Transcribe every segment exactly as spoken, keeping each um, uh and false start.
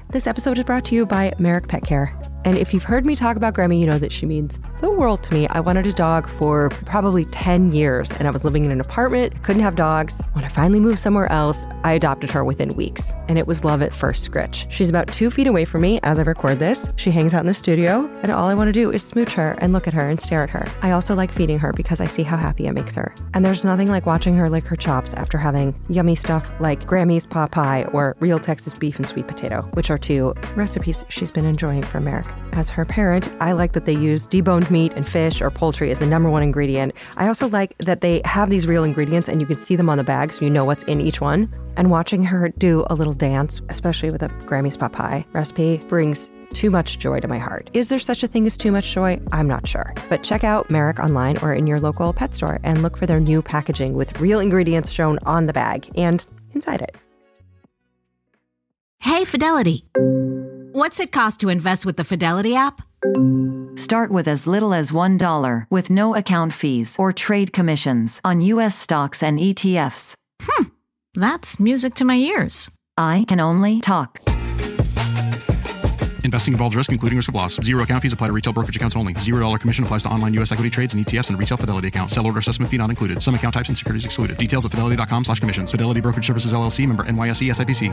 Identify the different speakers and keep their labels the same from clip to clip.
Speaker 1: This episode is brought to you by Merrick Pet Care. And if you've heard me talk about Grammy, you know that she means the world to me. I wanted a dog for probably ten years, and I was living in an apartment, couldn't have dogs. When I finally moved somewhere else, I adopted her within weeks, and it was love at first scritch. She's about two feet away from me as I record this. She hangs out in the studio, and all I want to do is smooch her and look at her and stare at her. I also like feeding her because I see how happy it makes her. And there's nothing like watching her lick her chops after having yummy stuff like Grammy's pot pie or real Texas beef and sweet potato, which are two recipes she's been enjoying from Merrick. As her parent, I like that they use deboned meat and fish or poultry as the number one ingredient. I also like that they have these real ingredients and you can see them on the bag so you know what's in each one. And watching her do a little dance, especially with a Grammy's pot pie recipe, brings too much joy to my heart. Is there such a thing as too much joy? I'm not sure. But check out Merrick online or in your local pet store and look for their new packaging with real ingredients shown on the bag and inside it.
Speaker 2: Hey, Fidelity. What's it cost to invest with the Fidelity app?
Speaker 3: Start with as little as one dollar with no account fees or trade commissions on U S stocks and E T Fs.
Speaker 2: Hmm, that's music to my ears.
Speaker 3: I can only talk.
Speaker 4: Investing involves risk, including risk of loss. Zero account fees apply to retail brokerage accounts only. Zero dollar commission applies to online U S equity trades and E T Fs and retail Fidelity accounts. Sell order assessment fee not included. Some account types and securities excluded. Details at fidelity.com slash commissions. Fidelity Brokerage Services, L L C, member N Y S E S I P C.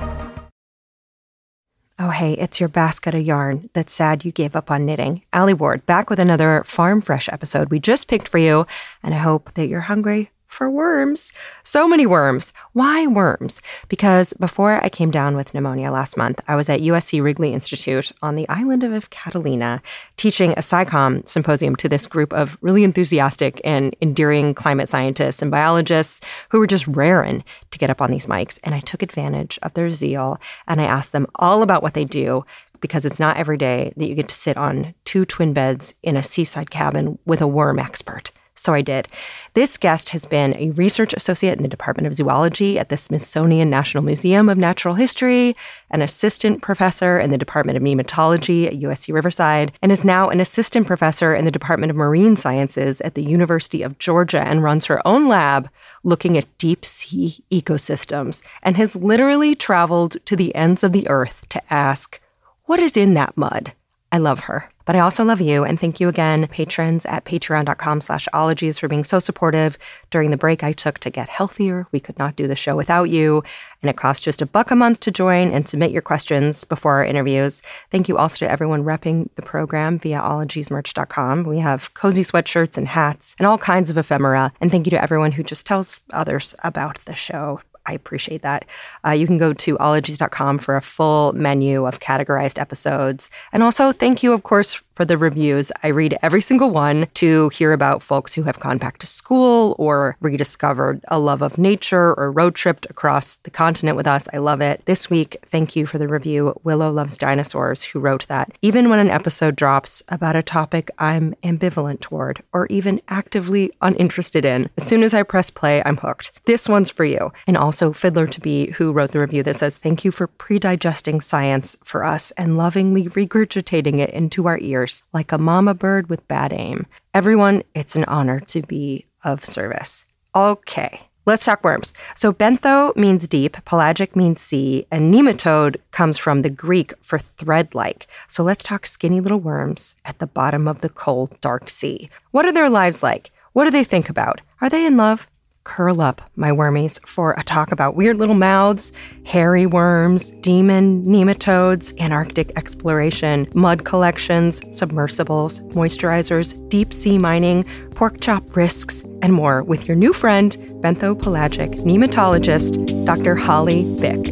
Speaker 1: Oh, hey, it's your basket of yarn that's sad you gave up on knitting. Allie Ward, back with another Farm Fresh episode we just picked for you, and I hope that you're hungry for worms. So many worms. Why worms? Because before I came down with pneumonia last month, I was at U S C Wrigley Institute on the island of Catalina teaching a SciComm symposium to this group of really enthusiastic and endearing climate scientists and biologists who were just raring to get up on these mics. And I took advantage of their zeal and I asked them all about what they do, because it's not every day that you get to sit on two twin beds in a seaside cabin with a worm expert. So I did. This guest has been a research associate in the Department of Zoology at the Smithsonian National Museum of Natural History, an assistant professor in the Department of Nematology at U S C Riverside, and is now an assistant professor in the Department of Marine Sciences at the University of Georgia and runs her own lab looking at deep sea ecosystems, and has literally traveled to the ends of the earth to ask, what is in that mud? I love her. But I also love you, and thank you again, patrons at patreon.com slash ologies for being so supportive during the break I took to get healthier. We could not do the show without you, and it costs just a buck a month to join and submit your questions before our interviews. Thank you also to everyone repping the program via ologies merch dot com. We have cozy sweatshirts and hats and all kinds of ephemera, and thank you to everyone who just tells others about the show. I appreciate that. Uh, you can go to ologies dot com for a full menu of categorized episodes. And also, thank you, of course, for the reviews. I read every single one to hear about folks who have gone back to school or rediscovered a love of nature or road tripped across the continent with us. I love it. This week, thank you for the review, Willow Loves Dinosaurs, who wrote that even when an episode drops about a topic I'm ambivalent toward or even actively uninterested in, as soon as I press play, I'm hooked. This one's for you. And also Fiddler to Be, who wrote the review that says, thank you for pre-digesting science for us and lovingly regurgitating it into our ears like a mama bird with bad aim. Everyone, it's an honor to be of service. Okay, let's talk worms. So bentho means deep, pelagic means sea, and nematode comes from the Greek for thread-like. So let's talk skinny little worms at the bottom of the cold, dark sea. What are their lives like? What do they think about? Are they in love? Curl up, my wormies, for a talk about weird little mouths, hairy worms, demon nematodes, Antarctic exploration, mud collections, submersibles, moisturizers, deep sea mining, pork chop risks, and more with your new friend, benthopelagic nematologist, Doctor Holly Bick.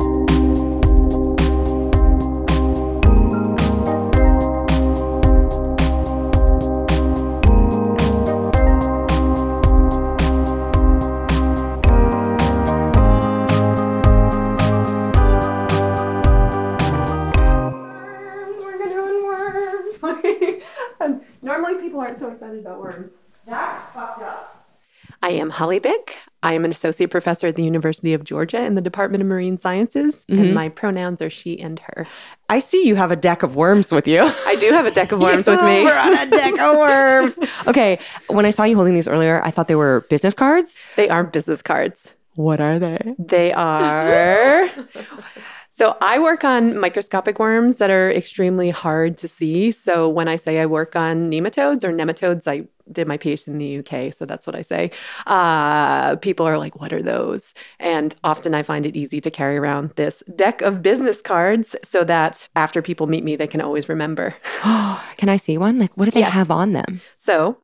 Speaker 5: Normally people aren't so excited about worms.
Speaker 1: That's fucked up.
Speaker 5: I am Holly Bick. I am an associate professor at the University of Georgia in the Department of Marine Sciences, mm-hmm. and my pronouns are she and her.
Speaker 1: I see you have a deck of worms with you.
Speaker 5: I do have a deck of worms with me.
Speaker 1: We're on a deck of worms. Okay, when I saw you holding these earlier, I thought they were business cards.
Speaker 5: They are business cards.
Speaker 1: What are they?
Speaker 5: They are... So I work on microscopic worms that are extremely hard to see. So when I say I work on nematodes or nematodes, I did my PhD in the U K, so that's what I say. Uh, people are like, what are those? And often I find it easy to carry around this deck of business cards so that after people meet me, they can always remember.
Speaker 1: Can I see one? Like, what do they
Speaker 5: Yes.
Speaker 1: have on them?
Speaker 5: So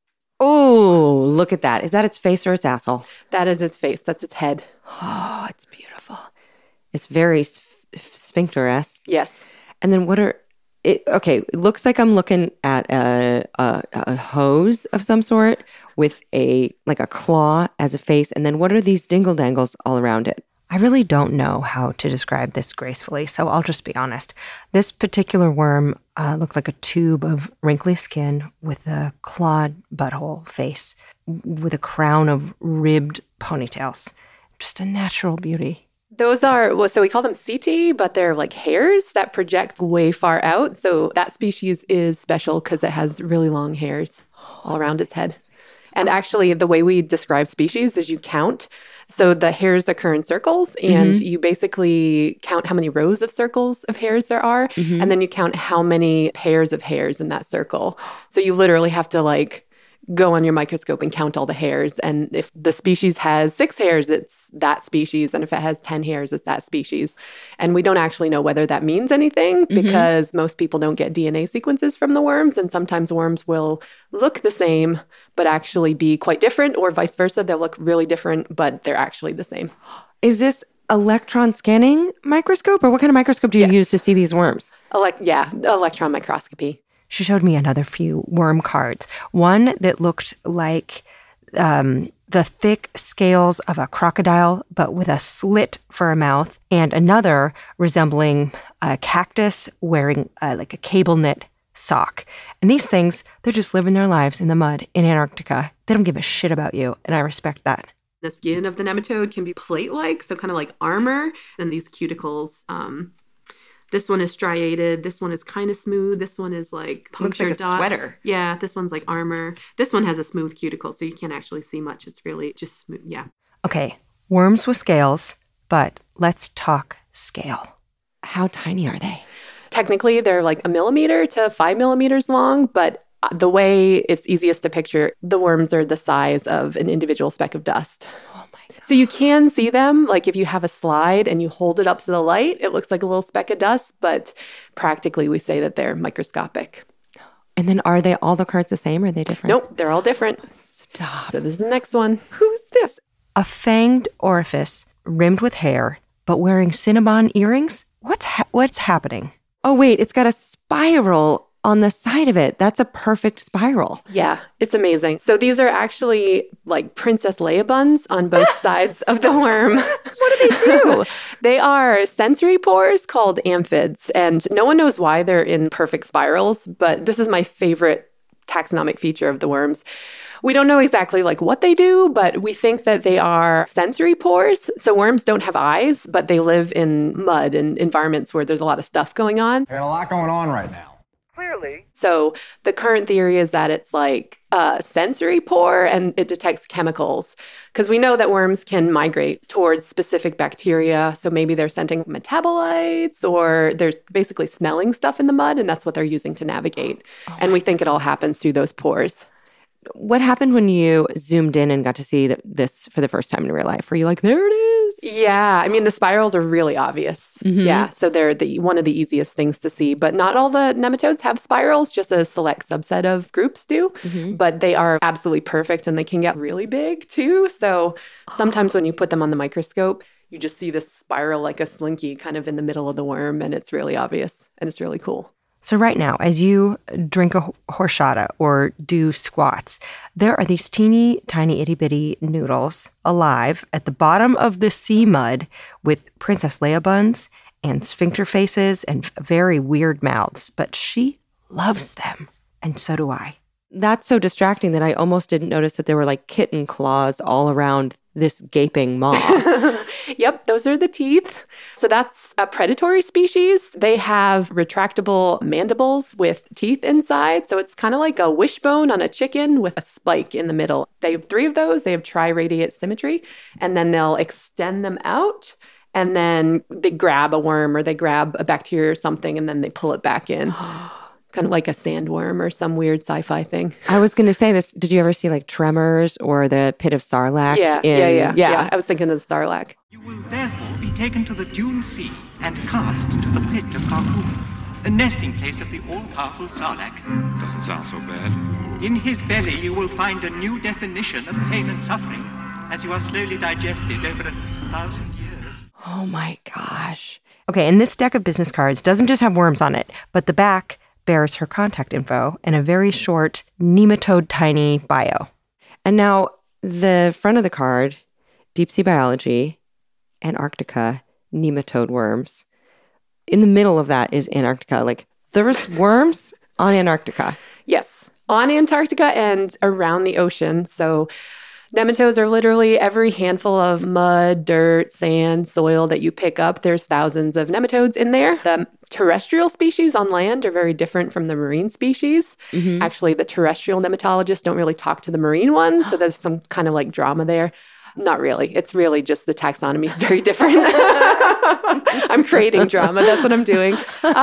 Speaker 1: Oh, look at that. Is that its face or its asshole?
Speaker 5: that is its face. That's its head.
Speaker 1: Oh, it's beautiful. It's very sph- sphincter-esque.
Speaker 5: Yes.
Speaker 1: And then what are it? Okay, it looks like I'm looking at a, a a hose of some sort with a like a claw as a face. And then what are these dingle dangles all around it? I really don't know how to describe this gracefully, so I'll just be honest. This particular worm uh, looked like a tube of wrinkly skin with a clawed butthole face, with a crown of ribbed ponytails. Just a natural beauty.
Speaker 5: Those are, well, so we call them C T, but they're like hairs that project way far out. So that species is special because it has really long hairs all around its head. And actually, the way we describe species is you count. So the hairs occur in circles, and mm-hmm. you basically count how many rows of circles of hairs there are, mm-hmm. and then you count how many pairs of hairs in that circle. So you literally have to like go on your microscope and count all the hairs. And if the species has six hairs, it's that species. And if it has ten hairs, it's that species. And we don't actually know whether that means anything mm-hmm. because most people don't get D N A sequences from the worms. And sometimes worms will look the same, but actually be quite different, or vice versa. They'll look really different, but they're actually the same.
Speaker 1: Is this electron scanning microscope, or what kind of microscope do you yes. use to see these worms?
Speaker 5: Elec- yeah, electron microscopy.
Speaker 1: She showed me another few worm cards. One that looked like um, the thick scales of a crocodile, but with a slit for a mouth, and another resembling a cactus wearing uh, like a cable knit sock. And these things, they're just living their lives in the mud in Antarctica. They don't give a shit about you, and I respect that.
Speaker 5: The skin of the nematode can be plate-like, so kind of like armor, and these cuticles. Um, This one is striated. This one is kind of smooth. This one is like punctured
Speaker 1: looks like a
Speaker 5: dots.
Speaker 1: Sweater.
Speaker 5: Yeah, this one's like armor. This one has a smooth cuticle, so you can't actually see much. It's really just smooth. Yeah.
Speaker 1: Okay, worms with scales, but let's talk scale. How tiny are they?
Speaker 5: Technically, they're like a millimeter to five millimeters long, but the way it's easiest to picture, the worms are the size of an individual speck of dust. So you can see them, like if you have a slide and you hold it up to the light, it looks like a little speck of dust, but practically we say that they're microscopic.
Speaker 1: And then are they all the cards the same, or are they different?
Speaker 5: Nope, they're all different.
Speaker 1: Stop.
Speaker 5: So this is the next one.
Speaker 1: Who's this? A fanged orifice rimmed with hair, but wearing Cinnabon earrings? What's ha- what's happening? Oh, wait, it's got a spiral on the side of it. That's a perfect spiral.
Speaker 5: Yeah, it's amazing. So these are actually like Princess Leia buns on both sides of the worm.
Speaker 1: What do they do?
Speaker 5: They are sensory pores called amphids, and no one knows why they're in perfect spirals, but this is my favorite taxonomic feature of the worms. We don't know exactly like what they do, but we think that they are sensory pores. So worms don't have eyes, but they live in mud and environments where there's a lot of stuff going on.
Speaker 6: There's a lot going on right now.
Speaker 5: Clearly. So the current theory is that it's like a sensory pore and it detects chemicals, because we know that worms can migrate towards specific bacteria. So maybe they're scenting metabolites, or there's basically smelling stuff in the mud, and that's what they're using to navigate. Oh and we think it all happens through those pores.
Speaker 1: What happened when you zoomed in and got to see this for the first time in real life? Were you like, there it is?
Speaker 5: Yeah. I mean, the spirals are really obvious. Mm-hmm. Yeah. So they're the one of the easiest things to see. But not all the nematodes have spirals. Just a select subset of groups do. Mm-hmm. But they are absolutely perfect, and they can get really big too. So sometimes when you put them on the microscope, you just see this spiral like a slinky kind of in the middle of the worm, and it's really obvious, and it's really cool.
Speaker 1: So right now, as you drink a horchata or do squats, there are these teeny tiny itty bitty noodles alive at the bottom of the sea mud with Princess Leia buns and sphincter faces and very weird mouths. But she loves them, and so do I. That's so distracting that I almost didn't notice that there were like kitten claws all around this gaping maw.
Speaker 5: Yep, those are the teeth. So that's a predatory species. They have retractable mandibles with teeth inside. So it's kind of like a wishbone on a chicken with a spike in the middle. They have three of those. They have triradiate symmetry, and then they'll extend them out and then they grab a worm or they grab a bacteria or something, and then they pull it back in. Kind of like a sandworm or some weird sci-fi thing.
Speaker 1: I was going to say this. Did you ever see like Tremors or the Pit of Sarlacc?
Speaker 5: Yeah,
Speaker 1: in,
Speaker 5: yeah, yeah,
Speaker 1: yeah,
Speaker 5: yeah. I was thinking of Sarlacc.
Speaker 6: You will therefore be taken to the Dune Sea and cast into the pit of Carcoon, the nesting place of the all-powerful Sarlacc.
Speaker 7: Doesn't sound so bad.
Speaker 6: In his belly, you will find a new definition of pain and suffering as you are slowly digested over a thousand years.
Speaker 1: Oh my gosh. Okay, and this deck of business cards doesn't just have worms on it, but the back bears her contact info and a very short nematode tiny bio. And now the front of the card, deep sea biology, Antarctica, nematode worms. In the middle of that is Antarctica. Like, there's worms on Antarctica.
Speaker 5: Yes, on Antarctica and around the ocean. So nematodes are literally every handful of mud, dirt, sand, soil that you pick up. There's thousands of nematodes in there. The terrestrial species on land are very different from the marine species. Mm-hmm. Actually, the terrestrial nematologists don't really talk to the marine ones. So there's some kind of like drama there. Not really. It's really just the taxonomy is very different. I'm creating drama. That's what I'm doing.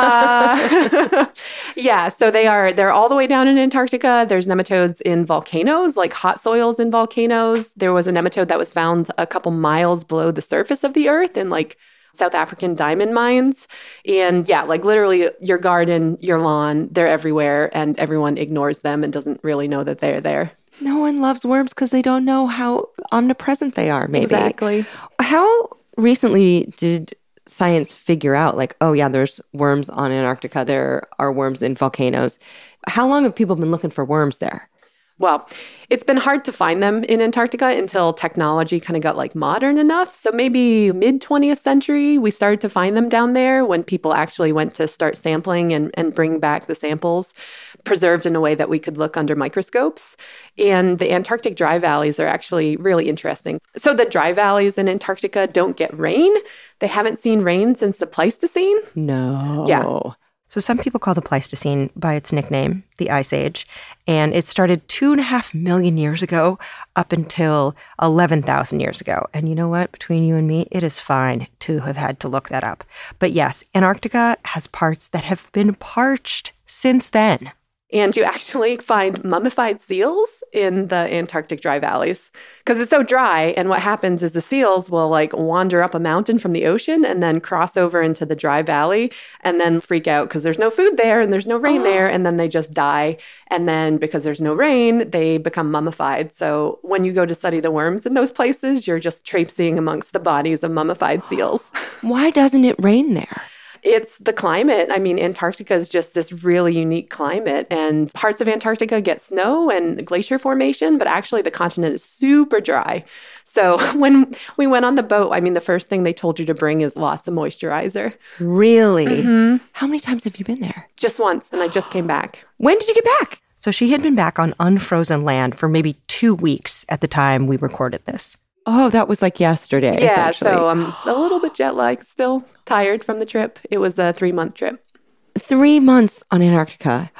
Speaker 5: Uh, yeah. So they are, they're all the way down in Antarctica. There's nematodes in volcanoes, like hot soils in volcanoes. There was a nematode that was found a couple miles below the surface of the earth in like South African diamond mines. And yeah, like literally your garden, your lawn, they're everywhere and everyone ignores them and doesn't really know that they're there.
Speaker 1: No one loves worms because they don't know how omnipresent they are, maybe.
Speaker 5: Exactly.
Speaker 1: How recently did science figure out, like, oh, yeah, there's worms on Antarctica, there are worms in volcanoes? How long have people been looking for worms there?
Speaker 5: Well, it's been hard to find them in Antarctica until technology kind of got like modern enough. So maybe mid twentieth century, we started to find them down there when people actually went to start sampling and, and bring back the samples preserved in a way that we could look under microscopes. And the Antarctic dry valleys are actually really interesting. So the dry valleys in Antarctica don't get rain. They haven't seen rain since the Pleistocene.
Speaker 1: No.
Speaker 5: Yeah.
Speaker 1: So some people call the Pleistocene by its nickname, the Ice Age, and it started two and a half million years ago up until eleven thousand years ago. And you know what? Between you and me, it is fine to have had to look that up. But yes, Antarctica has parts that have been parched since then.
Speaker 5: And you actually find mummified seals in the Antarctic dry valleys because it's so dry. And what happens is the seals will like wander up a mountain from the ocean and then cross over into the dry valley and then freak out because there's no food there and there's no rain there. And then they just die. And then because there's no rain, they become mummified. So when you go to study the worms in those places, you're just traipsing amongst the bodies of mummified seals.
Speaker 1: Why doesn't it rain there?
Speaker 5: It's the climate. I mean, Antarctica is just this really unique climate, and parts of Antarctica get snow and glacier formation, but actually the continent is super dry. So when we went on the boat, I mean, the first thing they told you to bring is lots of moisturizer.
Speaker 1: Really?
Speaker 5: Mm-hmm.
Speaker 1: How many times have you been there?
Speaker 5: Just once, and I just came back.
Speaker 1: When did you get back? So she had been back on unfrozen land for maybe two weeks at the time we recorded this. Oh, that was like yesterday,
Speaker 5: Yeah, so I'm a little bit jet lagged, still tired from the trip. It was a three-month trip.
Speaker 1: Three months on Antarctica.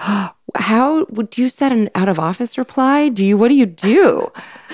Speaker 1: How would you set an out-of-office reply? Do you? What do you do?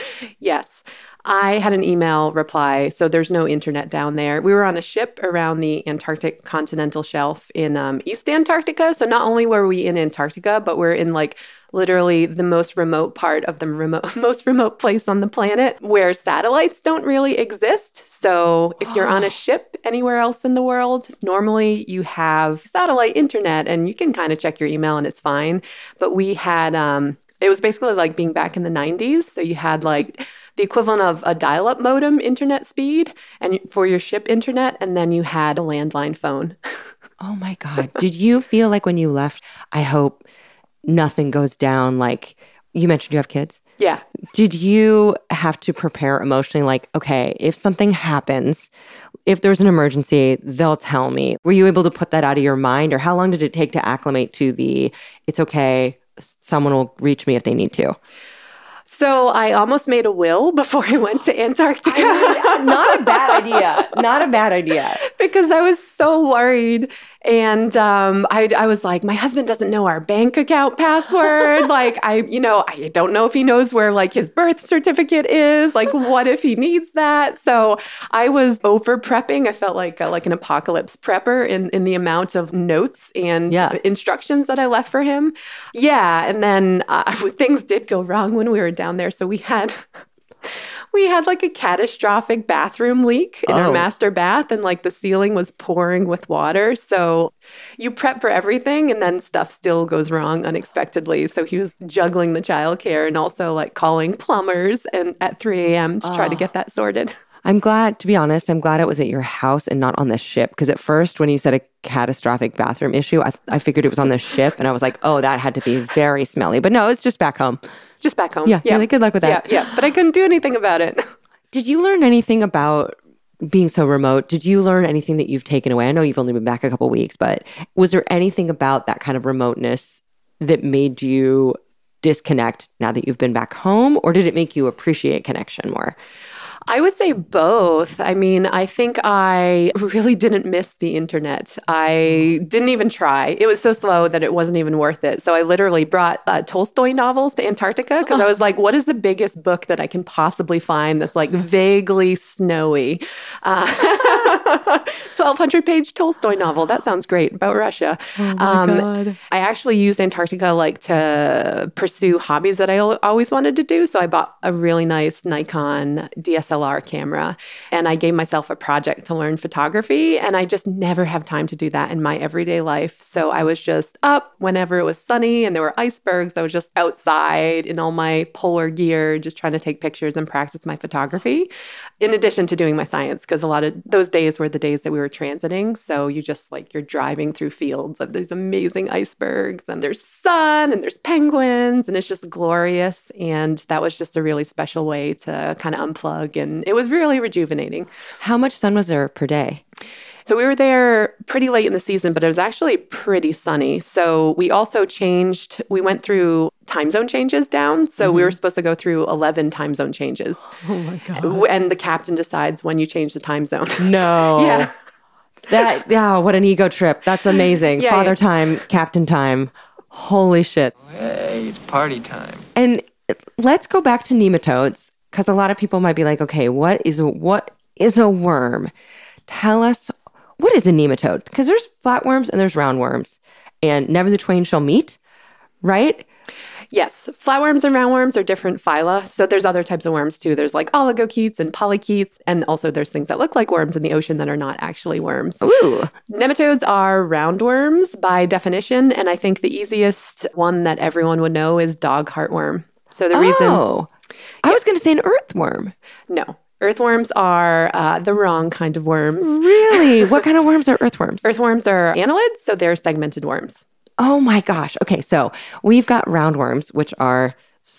Speaker 5: Yes. I had an email reply, so there's no internet down there. We were on a ship around the Antarctic continental shelf in um, East Antarctica. So not only were we in Antarctica, but we're in like literally the most remote part of the remote, most remote place on the planet where satellites don't really exist. So if you're on a ship anywhere else in the world, normally you have satellite internet and you can kind of check your email and it's fine. But we had, um, it was basically like being back in the nineties. So you had like the equivalent of a dial-up modem internet speed and for your ship internet, and then you had a landline phone.
Speaker 1: Oh my God. Did you feel like when you left, I hope nothing goes down, like you mentioned you have kids?
Speaker 5: Yeah.
Speaker 1: Did you have to prepare emotionally, like, okay, if something happens, if there's an emergency, they'll tell me? Were you able to put that out of your mind, or how long did it take to acclimate to the, it's okay, someone will reach me if they need to?
Speaker 5: So I almost made a will before I went to Antarctica.
Speaker 1: I mean, not a bad idea. Not a bad idea.
Speaker 5: Because I was so worried. And um, I, I was like, my husband doesn't know our bank account password. Like, I, you know, I don't know if he knows where like his birth certificate is. Like, what if he needs that? So I was over prepping. I felt like a, like an apocalypse prepper in, in the amount of notes and
Speaker 1: Yeah.
Speaker 5: instructions that I left for him. Yeah. And then uh, things did go wrong when we were down there. So we had... We had like a catastrophic bathroom leak in
Speaker 1: Oh.
Speaker 5: our master bath, and like the ceiling was pouring with water. So you prep for everything, and then stuff still goes wrong unexpectedly. So he was juggling the childcare and also like calling plumbers and at three a.m. to try to get that sorted.
Speaker 1: I'm glad, to be honest, I'm glad it was at your house and not on the ship. Because at first, when you said a catastrophic bathroom issue, I, I figured it was on the ship. And I was like, oh, that had to be very smelly. But no, it's just back home.
Speaker 5: Just back home.
Speaker 1: Yeah, yeah. Good luck with that.
Speaker 5: Yeah, yeah. But I couldn't do anything about it.
Speaker 1: Did you learn anything about being so remote? Did you learn anything that you've taken away? I know you've only been back a couple weeks, but was there anything about that kind of remoteness that made you disconnect now that you've been back home? Or did it make you appreciate connection more?
Speaker 5: I would say both. I mean, I think I really didn't miss the internet. I didn't even try. It was so slow that it wasn't even worth it. So I literally brought uh, Tolstoy novels to Antarctica because I was like, what is the biggest book that I can possibly find that's like vaguely snowy? Uh, twelve hundred page Tolstoy novel. That sounds great about Russia.
Speaker 1: Oh my
Speaker 5: um,
Speaker 1: God.
Speaker 5: I actually used Antarctica like to pursue hobbies that I al- always wanted to do. So I bought a really nice Nikon D S L R camera, and I gave myself a project to learn photography, and I just never have time to do that in my everyday life. So I was just up whenever it was sunny and there were icebergs. I was just outside in all my polar gear, just trying to take pictures and practice my photography, in addition to doing my science, because a lot of those days were the days that we were transiting. So you just like, you're driving through fields of these amazing icebergs, and there's sun and there's penguins, and it's just glorious. And that was just a really special way to kind of unplug, and it was really rejuvenating.
Speaker 1: How much sun was there per day?
Speaker 5: So we were there pretty late in the season, but it was actually pretty sunny. So we also changed, we went through time zone changes down. So mm-hmm. we were supposed to go through eleven time zone changes.
Speaker 1: Oh my God.
Speaker 5: And the captain decides when you change the time zone.
Speaker 1: No.
Speaker 5: Yeah.
Speaker 1: That, yeah, what an ego trip. That's amazing.
Speaker 5: Yeah,
Speaker 1: Father
Speaker 5: yeah.
Speaker 1: time, captain time. Holy shit.
Speaker 8: Hey, it's party time.
Speaker 1: And let's go back to nematodes, because a lot of people might be like, okay, what is a, what is a worm? Tell us, what is a nematode? Because there's flatworms and there's roundworms, and never the twain shall meet, right?
Speaker 5: Yes. Flatworms and roundworms are different phyla. So there's other types of worms too. There's like oligochaetes and polychaetes. And also there's things that look like worms in the ocean that are not actually worms.
Speaker 1: Ooh.
Speaker 5: Nematodes are roundworms by definition. And I think the easiest one that everyone would know is dog heartworm. So the reason...
Speaker 1: Oh, I was going to say an earthworm.
Speaker 5: No. Earthworms are uh, the wrong kind of worms.
Speaker 1: Really? What kind of worms are earthworms?
Speaker 5: Earthworms are annelids, so they're segmented worms.
Speaker 1: Oh my gosh. Okay, so we've got roundworms, which are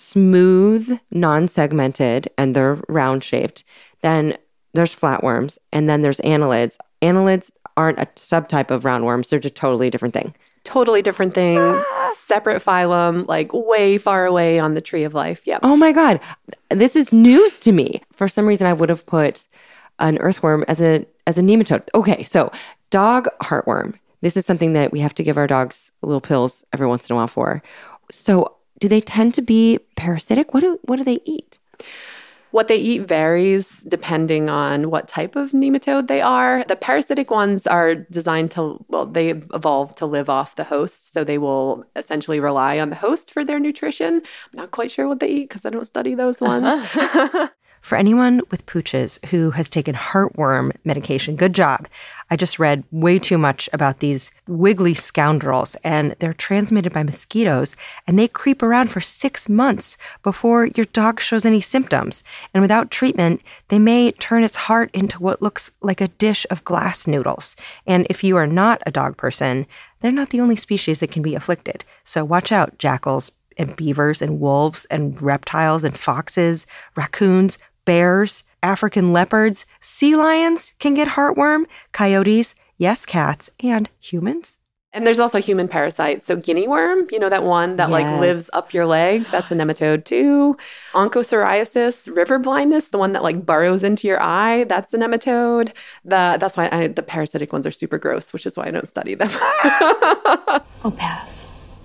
Speaker 1: smooth, non-segmented, and they're round-shaped. Then there's flatworms, and then there's annelids. Annelids aren't a subtype of roundworms. They're just a totally different thing.
Speaker 5: Totally different thing. Ah. Separate phylum, like way far away on the tree of life. Yeah.
Speaker 1: Oh my God. This is news to me. For some reason, I would have put an earthworm as a as a nematode. Okay, so dog heartworm. This is something that we have to give our dogs little pills every once in a while for. So do they tend to be parasitic? What do what do they eat?
Speaker 5: What they eat varies depending on what type of nematode they are. The parasitic ones are designed to, well, they evolve to live off the host. So they will essentially rely on the host for their nutrition. I'm not quite sure what they eat because I don't study those ones.
Speaker 1: For anyone with pooches who has taken heartworm medication, good job. I just read way too much about these wiggly scoundrels, and they're transmitted by mosquitoes, and they creep around for six months before your dog shows any symptoms. And without treatment, they may turn its heart into what looks like a dish of glass noodles. And if you are not a dog person, they're not the only species that can be afflicted. So watch out, jackals and beavers and wolves and reptiles and foxes, raccoons, bears, African leopards, sea lions can get heartworm, coyotes, yes, cats, and humans.
Speaker 5: And there's also human parasites. So guinea worm, you know, that one that like
Speaker 1: Yes.
Speaker 5: lives up your leg, that's a nematode too. Onchocerciasis, river blindness, the one that like burrows into your eye, that's a nematode. The, that's why I, the parasitic ones are super gross, which is why I don't study them.
Speaker 9: I'll pass.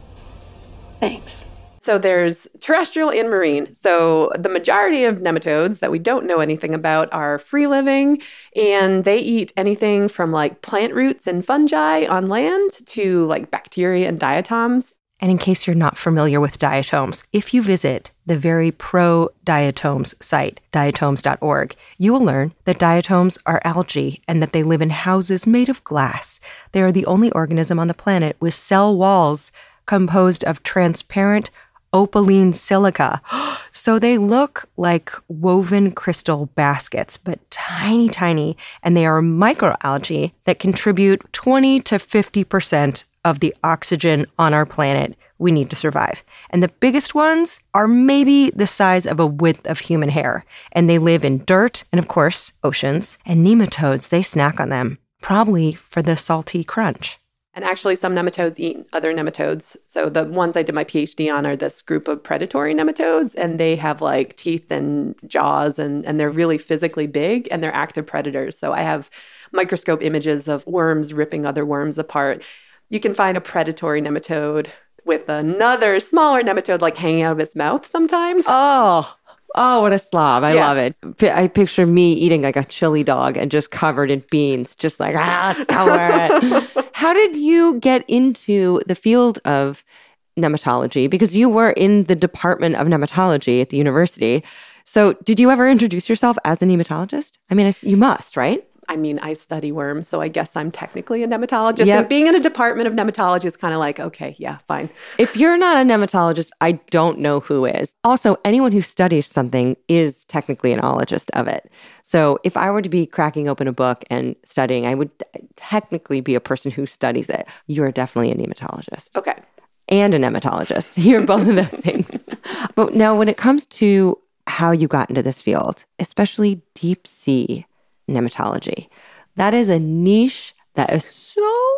Speaker 9: Thanks.
Speaker 5: So there's terrestrial and marine. So the majority of nematodes that we don't know anything about are free living, and they eat anything from like plant roots and fungi on land to like bacteria and diatoms.
Speaker 1: And in case you're not familiar with diatoms, if you visit the very pro-diatoms site, diatoms dot org, you will learn that diatoms are algae and that they live in houses made of glass. They are the only organism on the planet with cell walls composed of transparent opaline silica. So they look like woven crystal baskets, but tiny, tiny, and they are microalgae that contribute twenty to fifty percent of the oxygen on our planet we need to survive. And the biggest ones are maybe the size of a width of human hair, and they live in dirt and, of course, oceans. And nematodes, they snack on them, probably for the salty crunch.
Speaker 5: And actually, some nematodes eat other nematodes. So the ones I did my PhD on are this group of predatory nematodes, and they have like teeth and jaws, and, and they're really physically big, and they're active predators. So I have microscope images of worms ripping other worms apart. You can find a predatory nematode with another smaller nematode like hanging out of its mouth sometimes.
Speaker 1: Oh, oh, what a slob. I
Speaker 5: Yeah.
Speaker 1: love it. P- I picture me eating like a chili dog and just covered in beans, just like, ah, let's cover it. How did you get into the field of nematology? Because you were in the Department of Nematology at the university. So did you ever introduce yourself as a nematologist? I mean, I s- you must, right?
Speaker 5: I mean, I study worms, so I guess I'm technically a nematologist.
Speaker 1: Yep.
Speaker 5: And being in a department of nematology is kind of like, okay, yeah, fine.
Speaker 1: If you're not a nematologist, I don't know who is. Also, anyone who studies something is technically an ologist of it. So if I were to be cracking open a book and studying, I would t- technically be a person who studies it. You're definitely a nematologist.
Speaker 5: Okay.
Speaker 1: And a nematologist. You're both of those things. But now when it comes to how you got into this field, especially deep sea nematology, that is a niche that is so,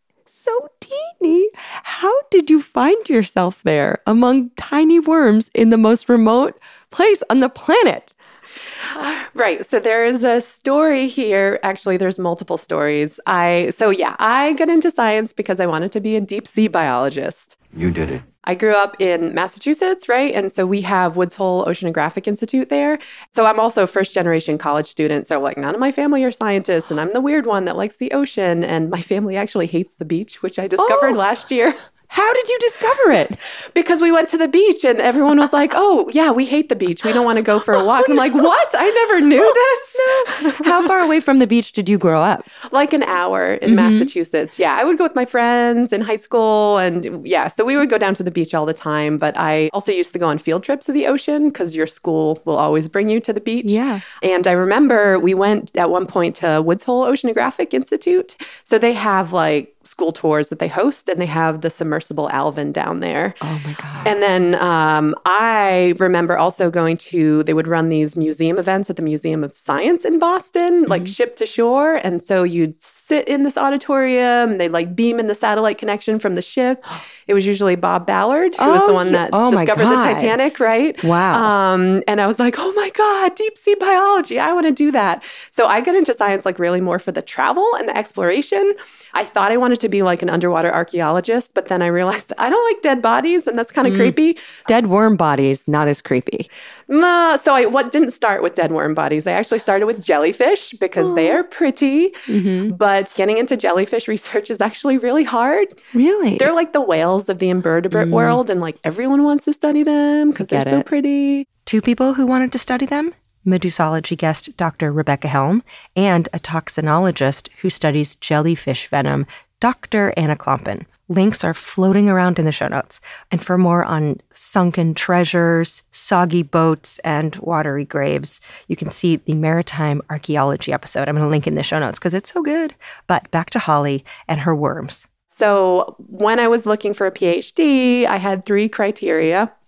Speaker 1: so teeny. How did you find yourself there among tiny worms in the most remote place on the planet?
Speaker 5: Right. So there is a story here. Actually, there's multiple stories. I so yeah, I got into science because I wanted to be a deep sea biologist.
Speaker 8: You did it.
Speaker 5: I grew up in Massachusetts, right? And so we have Woods Hole Oceanographic Institute there. So I'm also a first generation college student. So like none of my family are scientists, and I'm the weird one that likes the ocean. And my family actually hates the beach, which I discovered
Speaker 1: Oh.
Speaker 5: last year.
Speaker 1: How did you discover it?
Speaker 5: Because we went to the beach and everyone was like, oh, yeah, we hate the beach. We don't want to go for a walk.
Speaker 1: Oh,
Speaker 5: I'm like,
Speaker 1: no.
Speaker 5: what? I never knew this.
Speaker 1: How far away from the beach did you grow up?
Speaker 5: Like an hour in
Speaker 1: Mhm.
Speaker 5: Massachusetts. Yeah, I would go with my friends in high school. And yeah, so we would go down to the beach all the time. But I also used to go on field trips to the ocean because your school will always bring you to the beach.
Speaker 1: Yeah.
Speaker 5: And I remember we went at one point to Woods Hole Oceanographic Institute. So they have like school tours that they host, and they have the submersible Alvin down there.
Speaker 1: Oh my God.
Speaker 5: And then um, I remember also going to, they would run these museum events at the Museum of Science in Boston,
Speaker 1: Mm-hmm.
Speaker 5: like ship to shore. And so you'd sit in this auditorium and they'd like beam in the satellite connection from the ship. It was usually Bob Ballard, who was
Speaker 1: Oh,
Speaker 5: the one
Speaker 1: yeah.
Speaker 5: that
Speaker 1: Oh, my
Speaker 5: discovered the
Speaker 1: God.
Speaker 5: Titanic, right?
Speaker 1: Wow.
Speaker 5: Um, and I was like, oh my God, deep sea biology. I want to do that. So I got into science like really more for the travel and the exploration. I thought I wanted to be like an underwater archaeologist, but then I realized that I don't like dead bodies, and that's kind of
Speaker 1: Mm.
Speaker 5: creepy.
Speaker 1: Dead worm bodies, not as creepy.
Speaker 5: Uh, so I what didn't start with dead worm bodies. I actually started with jellyfish because they are pretty.
Speaker 1: Mm-hmm.
Speaker 5: But getting into jellyfish research is actually really hard.
Speaker 1: Really?
Speaker 5: They're like the whales of the invertebrate
Speaker 1: Mm.
Speaker 5: world, and like everyone wants to study them because they're
Speaker 1: get
Speaker 5: so
Speaker 1: it.
Speaker 5: pretty.
Speaker 1: Two people who wanted to study them? Medusology guest Doctor Rebecca Helm and a toxinologist who studies jellyfish venom, Doctor Anna Klompen. Links are floating around in the show notes. And for more on sunken treasures, soggy boats, and watery graves, you can see the maritime archaeology episode. I'm going to link in the show notes because it's so good. But back to Holly and her worms.
Speaker 5: So when I was looking for a PhD, I had three criteria.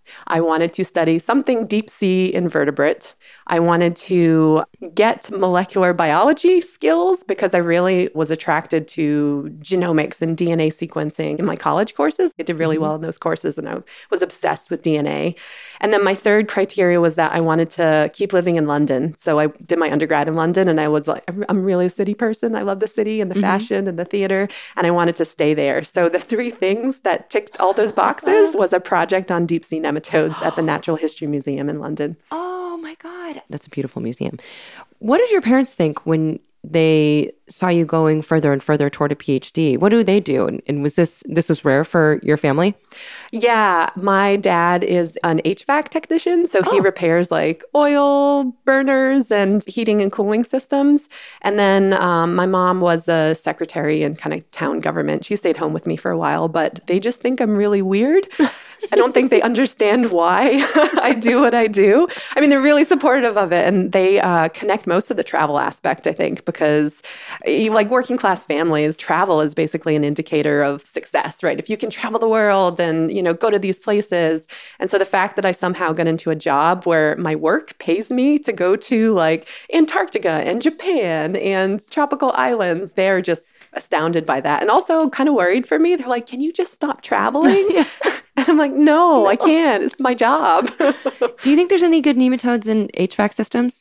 Speaker 5: I wanted to study something deep sea invertebrate. I wanted to get molecular biology skills because I really was attracted to genomics and D N A sequencing in my college courses. I did really mm-hmm. well in those courses, and I was obsessed with D N A. And then my third criteria was that I wanted to keep living in London. So I did my undergrad in London, and I was like, I'm really a city person. I love the city and the mm-hmm. fashion and the theater, and I wanted to stay there. So the three things that ticked all those boxes was a project on deep sea nematodes at the Natural History Museum in London.
Speaker 1: Oh my God. That's a beautiful museum. What did your parents think when they saw you going further and further toward a PhD? What do they do? And, and was this, this was rare for your family?
Speaker 5: Yeah. My dad is an H V A C technician. So
Speaker 1: oh.
Speaker 5: he repairs like oil burners and heating and cooling systems. And then um, my mom was a secretary in kind of town government. She stayed home with me for a while, but they just think I'm really weird. I don't think they understand why I do what I do. I mean, they're really supportive of it, and they uh, connect most of the travel aspect, I think, because like working class families, travel is basically an indicator of success, right? If you can travel the world and, you know, go to these places. And so the fact that I somehow got into a job where my work pays me to go to like Antarctica and Japan and tropical islands, they're just astounded by that. And also kind of worried for me. They're like, can you just stop traveling? yeah. And I'm like, no, no, I can't. It's my job.
Speaker 1: Do you think there's any good nematodes in H V A C systems?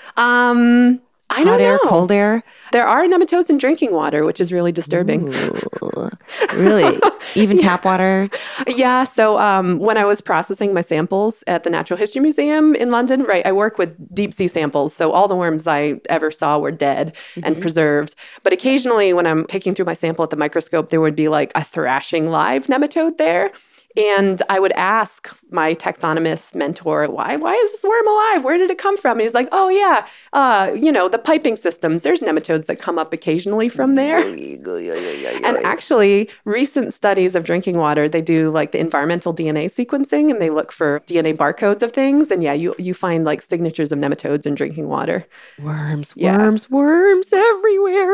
Speaker 5: Um, I don't
Speaker 1: Hot
Speaker 5: know.
Speaker 1: air, cold air?
Speaker 5: There are nematodes in drinking water, which is really disturbing.
Speaker 1: Ooh, really? Even yeah. tap water?
Speaker 5: Yeah. So um, when I was processing my samples at the Natural History Museum in London, right, I work with deep sea samples. So all the worms I ever saw were dead mm-hmm. and preserved. But occasionally when I'm picking through my sample at the microscope, there would be like a thrashing live nematode there. And I would ask my taxonomist mentor, why why is this worm alive? Where did it come from? And he's like, oh, yeah, uh, you know, the piping systems. There's nematodes that come up occasionally from there. And actually, recent studies of drinking water, they do like the environmental D N A sequencing, and they look for D N A barcodes of things. And yeah, you, you find like signatures of nematodes in drinking water.
Speaker 1: Worms, yeah. worms, worms everywhere.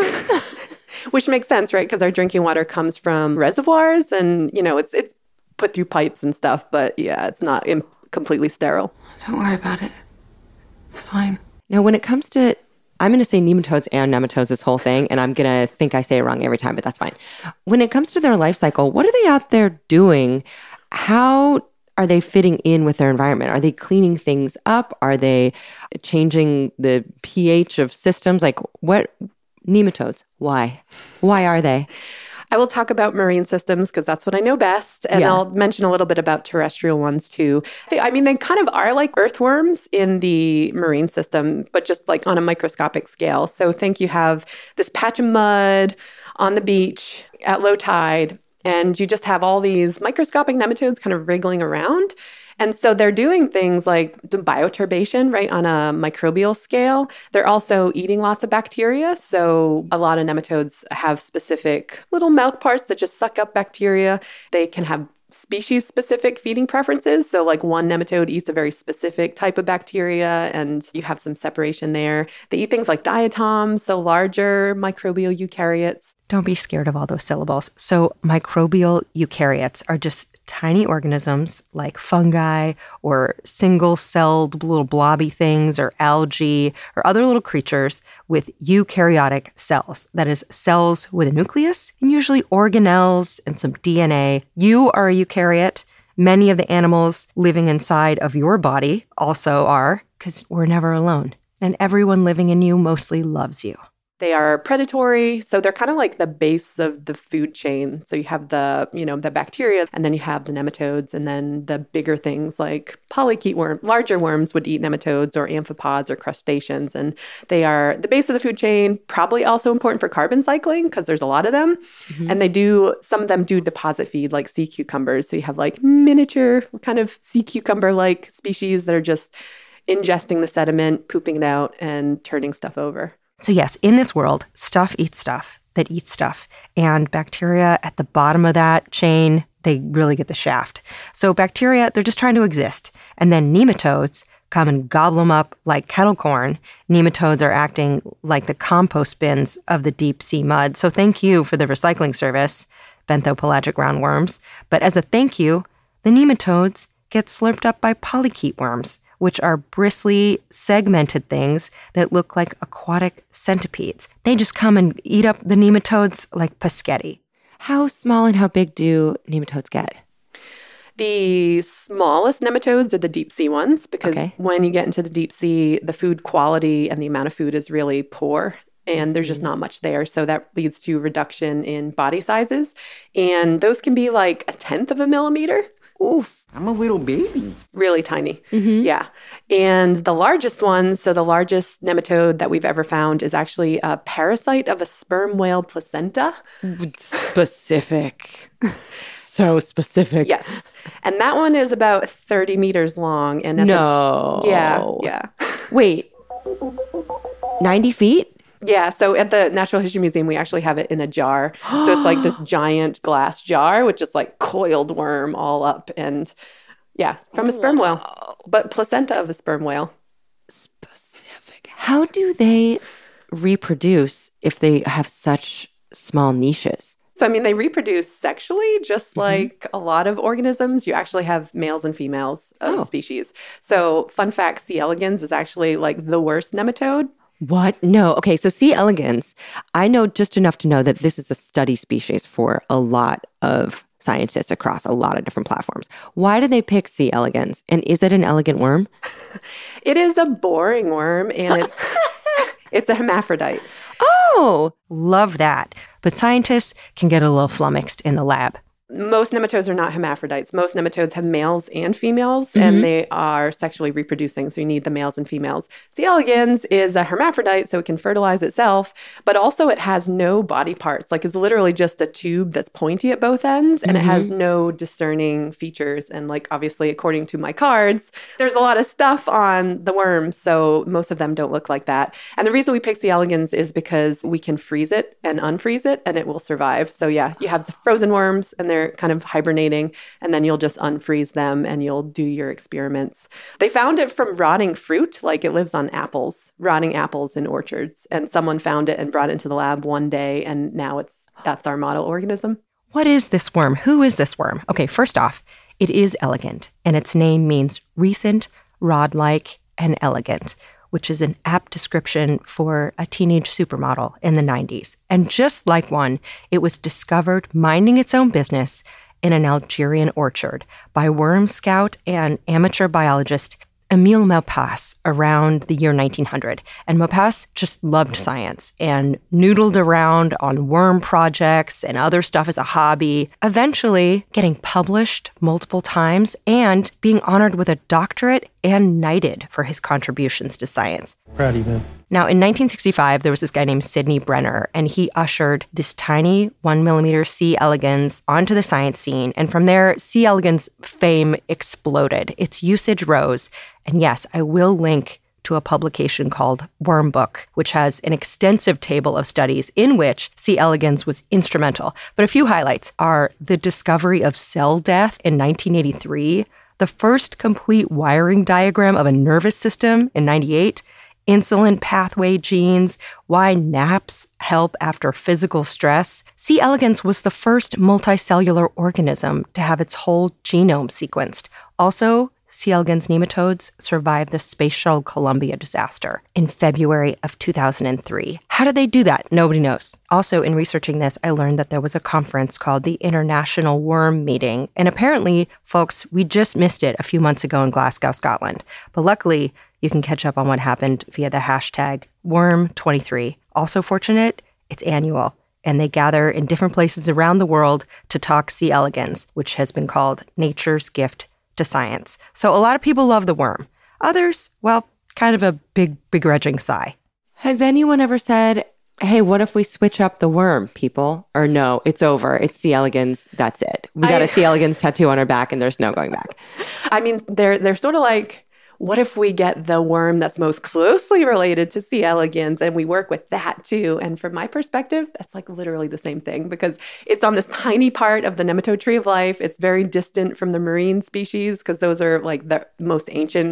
Speaker 5: Which makes sense, right? Because our drinking water comes from reservoirs, and, you know, it's it's put through pipes and stuff, but yeah, it's not im- completely sterile.
Speaker 9: Don't worry about it. It's fine.
Speaker 1: Now, when it comes to, I'm going to say nematodes and nematodes this whole thing, and I'm going to think I say it wrong every time, but that's fine. When it comes to their life cycle, what are they out there doing? How are they fitting in with their environment? Are they cleaning things up? Are they changing the pH of systems? Like what, nematodes, why? Why are they?
Speaker 5: I will talk about marine systems because that's what I know best. And yeah. I'll mention a little bit about terrestrial ones too. They, I mean, they kind of are like earthworms in the marine system, but just like on a microscopic scale. So think you have this patch of mud on the beach at low tide, and you just have all these microscopic nematodes kind of wriggling around. And so they're doing things like the bioturbation, right, on a microbial scale. They're also eating lots of bacteria. So a lot of nematodes have specific little mouth parts that just suck up bacteria. They can have species-specific feeding preferences. So like one nematode eats a very specific type of bacteria, and you have some separation there. They eat things like diatoms, so larger microbial eukaryotes.
Speaker 1: Don't be scared of all those syllables. So microbial eukaryotes are just tiny organisms like fungi or single-celled little blobby things or algae or other little creatures with eukaryotic cells. That is, cells with a nucleus and usually organelles and some D N A. You are a eukaryote. Many of the animals living inside of your body also are, because we're never alone. And everyone living in you mostly loves you.
Speaker 5: They are predatory, so they're kind of like the base of the food chain. So you have the, you know, the bacteria, and then you have the nematodes, and then the bigger things like polychaete worm, larger worms would eat nematodes or amphipods or crustaceans, and they are the base of the food chain. Probably also important for carbon cycling because there's a lot of them, mm-hmm. and they do some of them do deposit feed like sea cucumbers. So you have like miniature kind of sea cucumber-like species that are just ingesting the sediment, pooping it out, and turning stuff over.
Speaker 1: So yes, in this world, stuff eats stuff that eats stuff. And bacteria at the bottom of that chain, they really get the shaft. So bacteria, they're just trying to exist. And then nematodes come and gobble them up like kettle corn. Nematodes are acting like the compost bins of the deep sea mud. So thank you for the recycling service, benthopelagic roundworms. But as a thank you, the nematodes get slurped up by polychaete worms, which are bristly, segmented things that look like aquatic centipedes. They just come and eat up the nematodes like paschetti. How small and how big do nematodes get?
Speaker 5: The smallest nematodes are the deep sea ones because
Speaker 1: Okay.
Speaker 5: when you get into the deep sea, the food quality and the amount of food is really poor. And there's just not much there. So that leads to reduction in body sizes. And those can be like a tenth of a millimeter.
Speaker 1: Oof.
Speaker 8: I'm a little baby.
Speaker 5: Really tiny.
Speaker 1: Mm-hmm.
Speaker 5: Yeah. And the largest ones, so the largest nematode that we've ever found is actually a parasite of a sperm whale placenta.
Speaker 1: Specific. So specific.
Speaker 5: Yes. And that one is about thirty meters long. And at
Speaker 1: No.
Speaker 5: The, yeah. Yeah.
Speaker 1: Wait. ninety feet?
Speaker 5: Yeah, so at the Natural History Museum, we actually have it in a jar. So it's like this giant glass jar with just like coiled worm all up. And yeah, from a sperm whale, but placenta of a sperm whale.
Speaker 1: Specific. How do they reproduce if they have such small niches?
Speaker 5: So, I mean, they reproduce sexually, just like a lot of organisms. You actually have males and females of
Speaker 1: Oh.
Speaker 5: the species. So, fun fact, C. elegans is actually like the worst nematode.
Speaker 1: What? No. Okay, so C. elegans, I know just enough to know that this is a study species for a lot of scientists across a lot of different platforms. Why did they pick C. elegans? And is it an elegant worm?
Speaker 5: It is a boring worm, and it's it's a hermaphrodite.
Speaker 1: Oh, love that. But scientists can get a little flummoxed in the lab.
Speaker 5: Most nematodes are not hermaphrodites. Most nematodes have males and females, mm-hmm. and they are sexually reproducing, so you need the males and females. C. elegans is a hermaphrodite, so it can fertilize itself, but also it has no body parts. Like, it's literally just a tube that's pointy at both ends, and mm-hmm. it has no discerning features. And, like, obviously, according to my cards, there's a lot of stuff on the worms, so most of them don't look like that. And the reason we pick C. elegans is because we can freeze it and unfreeze it, and it will survive. So, yeah, you have the frozen worms, and they're kind of hibernating, and then you'll just unfreeze them and you'll do your experiments. They found it from rotting fruit, like it lives on apples, rotting apples in orchards. And someone found it and brought it into the lab one day, and now it's that's our model organism.
Speaker 1: What is this worm? Who is this worm? Okay, first off, it is elegant, and its name means recent, rod-like, and elegant, which is an apt description for a teenage supermodel in the nineties. And just like one, it was discovered minding its own business in an Algerian orchard by worm scout and amateur biologist Émile Maupas around the year nineteen hundred. And Maupas just loved science and noodled around on worm projects and other stuff as a hobby, eventually getting published multiple times and being honored with a doctorate and knighted for his contributions to science.
Speaker 10: Proud of you, man.
Speaker 1: Now, in nineteen sixty-five, there was this guy named Sidney Brenner, and he ushered this tiny one millimeter C. elegans onto the science scene. And from there, C. elegans fame exploded. Its usage rose. And yes, I will link to a publication called Worm Book, which has an extensive table of studies in which C. elegans was instrumental. But a few highlights are the discovery of cell death in nineteen eighty-three, the first complete wiring diagram of a nervous system in ninety-eight, insulin pathway genes, why naps help after physical stress. C. elegans was the first multicellular organism to have its whole genome sequenced. Also, C. elegans nematodes survived the Space Shuttle Columbia disaster in February of two thousand three. How did they do that? Nobody knows. Also, in researching this, I learned that there was a conference called the International Worm Meeting. And apparently, folks, we just missed it a few months ago in Glasgow, Scotland. But luckily, you can catch up on what happened via the hashtag worm twenty-three. Also fortunate, it's annual. And they gather in different places around the world to talk C. elegans, which has been called nature's gift to science. So a lot of people love the worm. Others, well, kind of a big begrudging sigh. Has anyone ever said, hey, what if we switch up the worm, people? Or no, it's over. It's C. elegans. That's it. We got I, a C. elegans tattoo on our back and there's no going back.
Speaker 5: I mean, they're they're sort of like, what if we get the worm that's most closely related to C. elegans and we work with that too? And from my perspective, that's like literally the same thing because it's on this tiny part of the nematode tree of life. It's very distant from the marine species because those are like the most ancient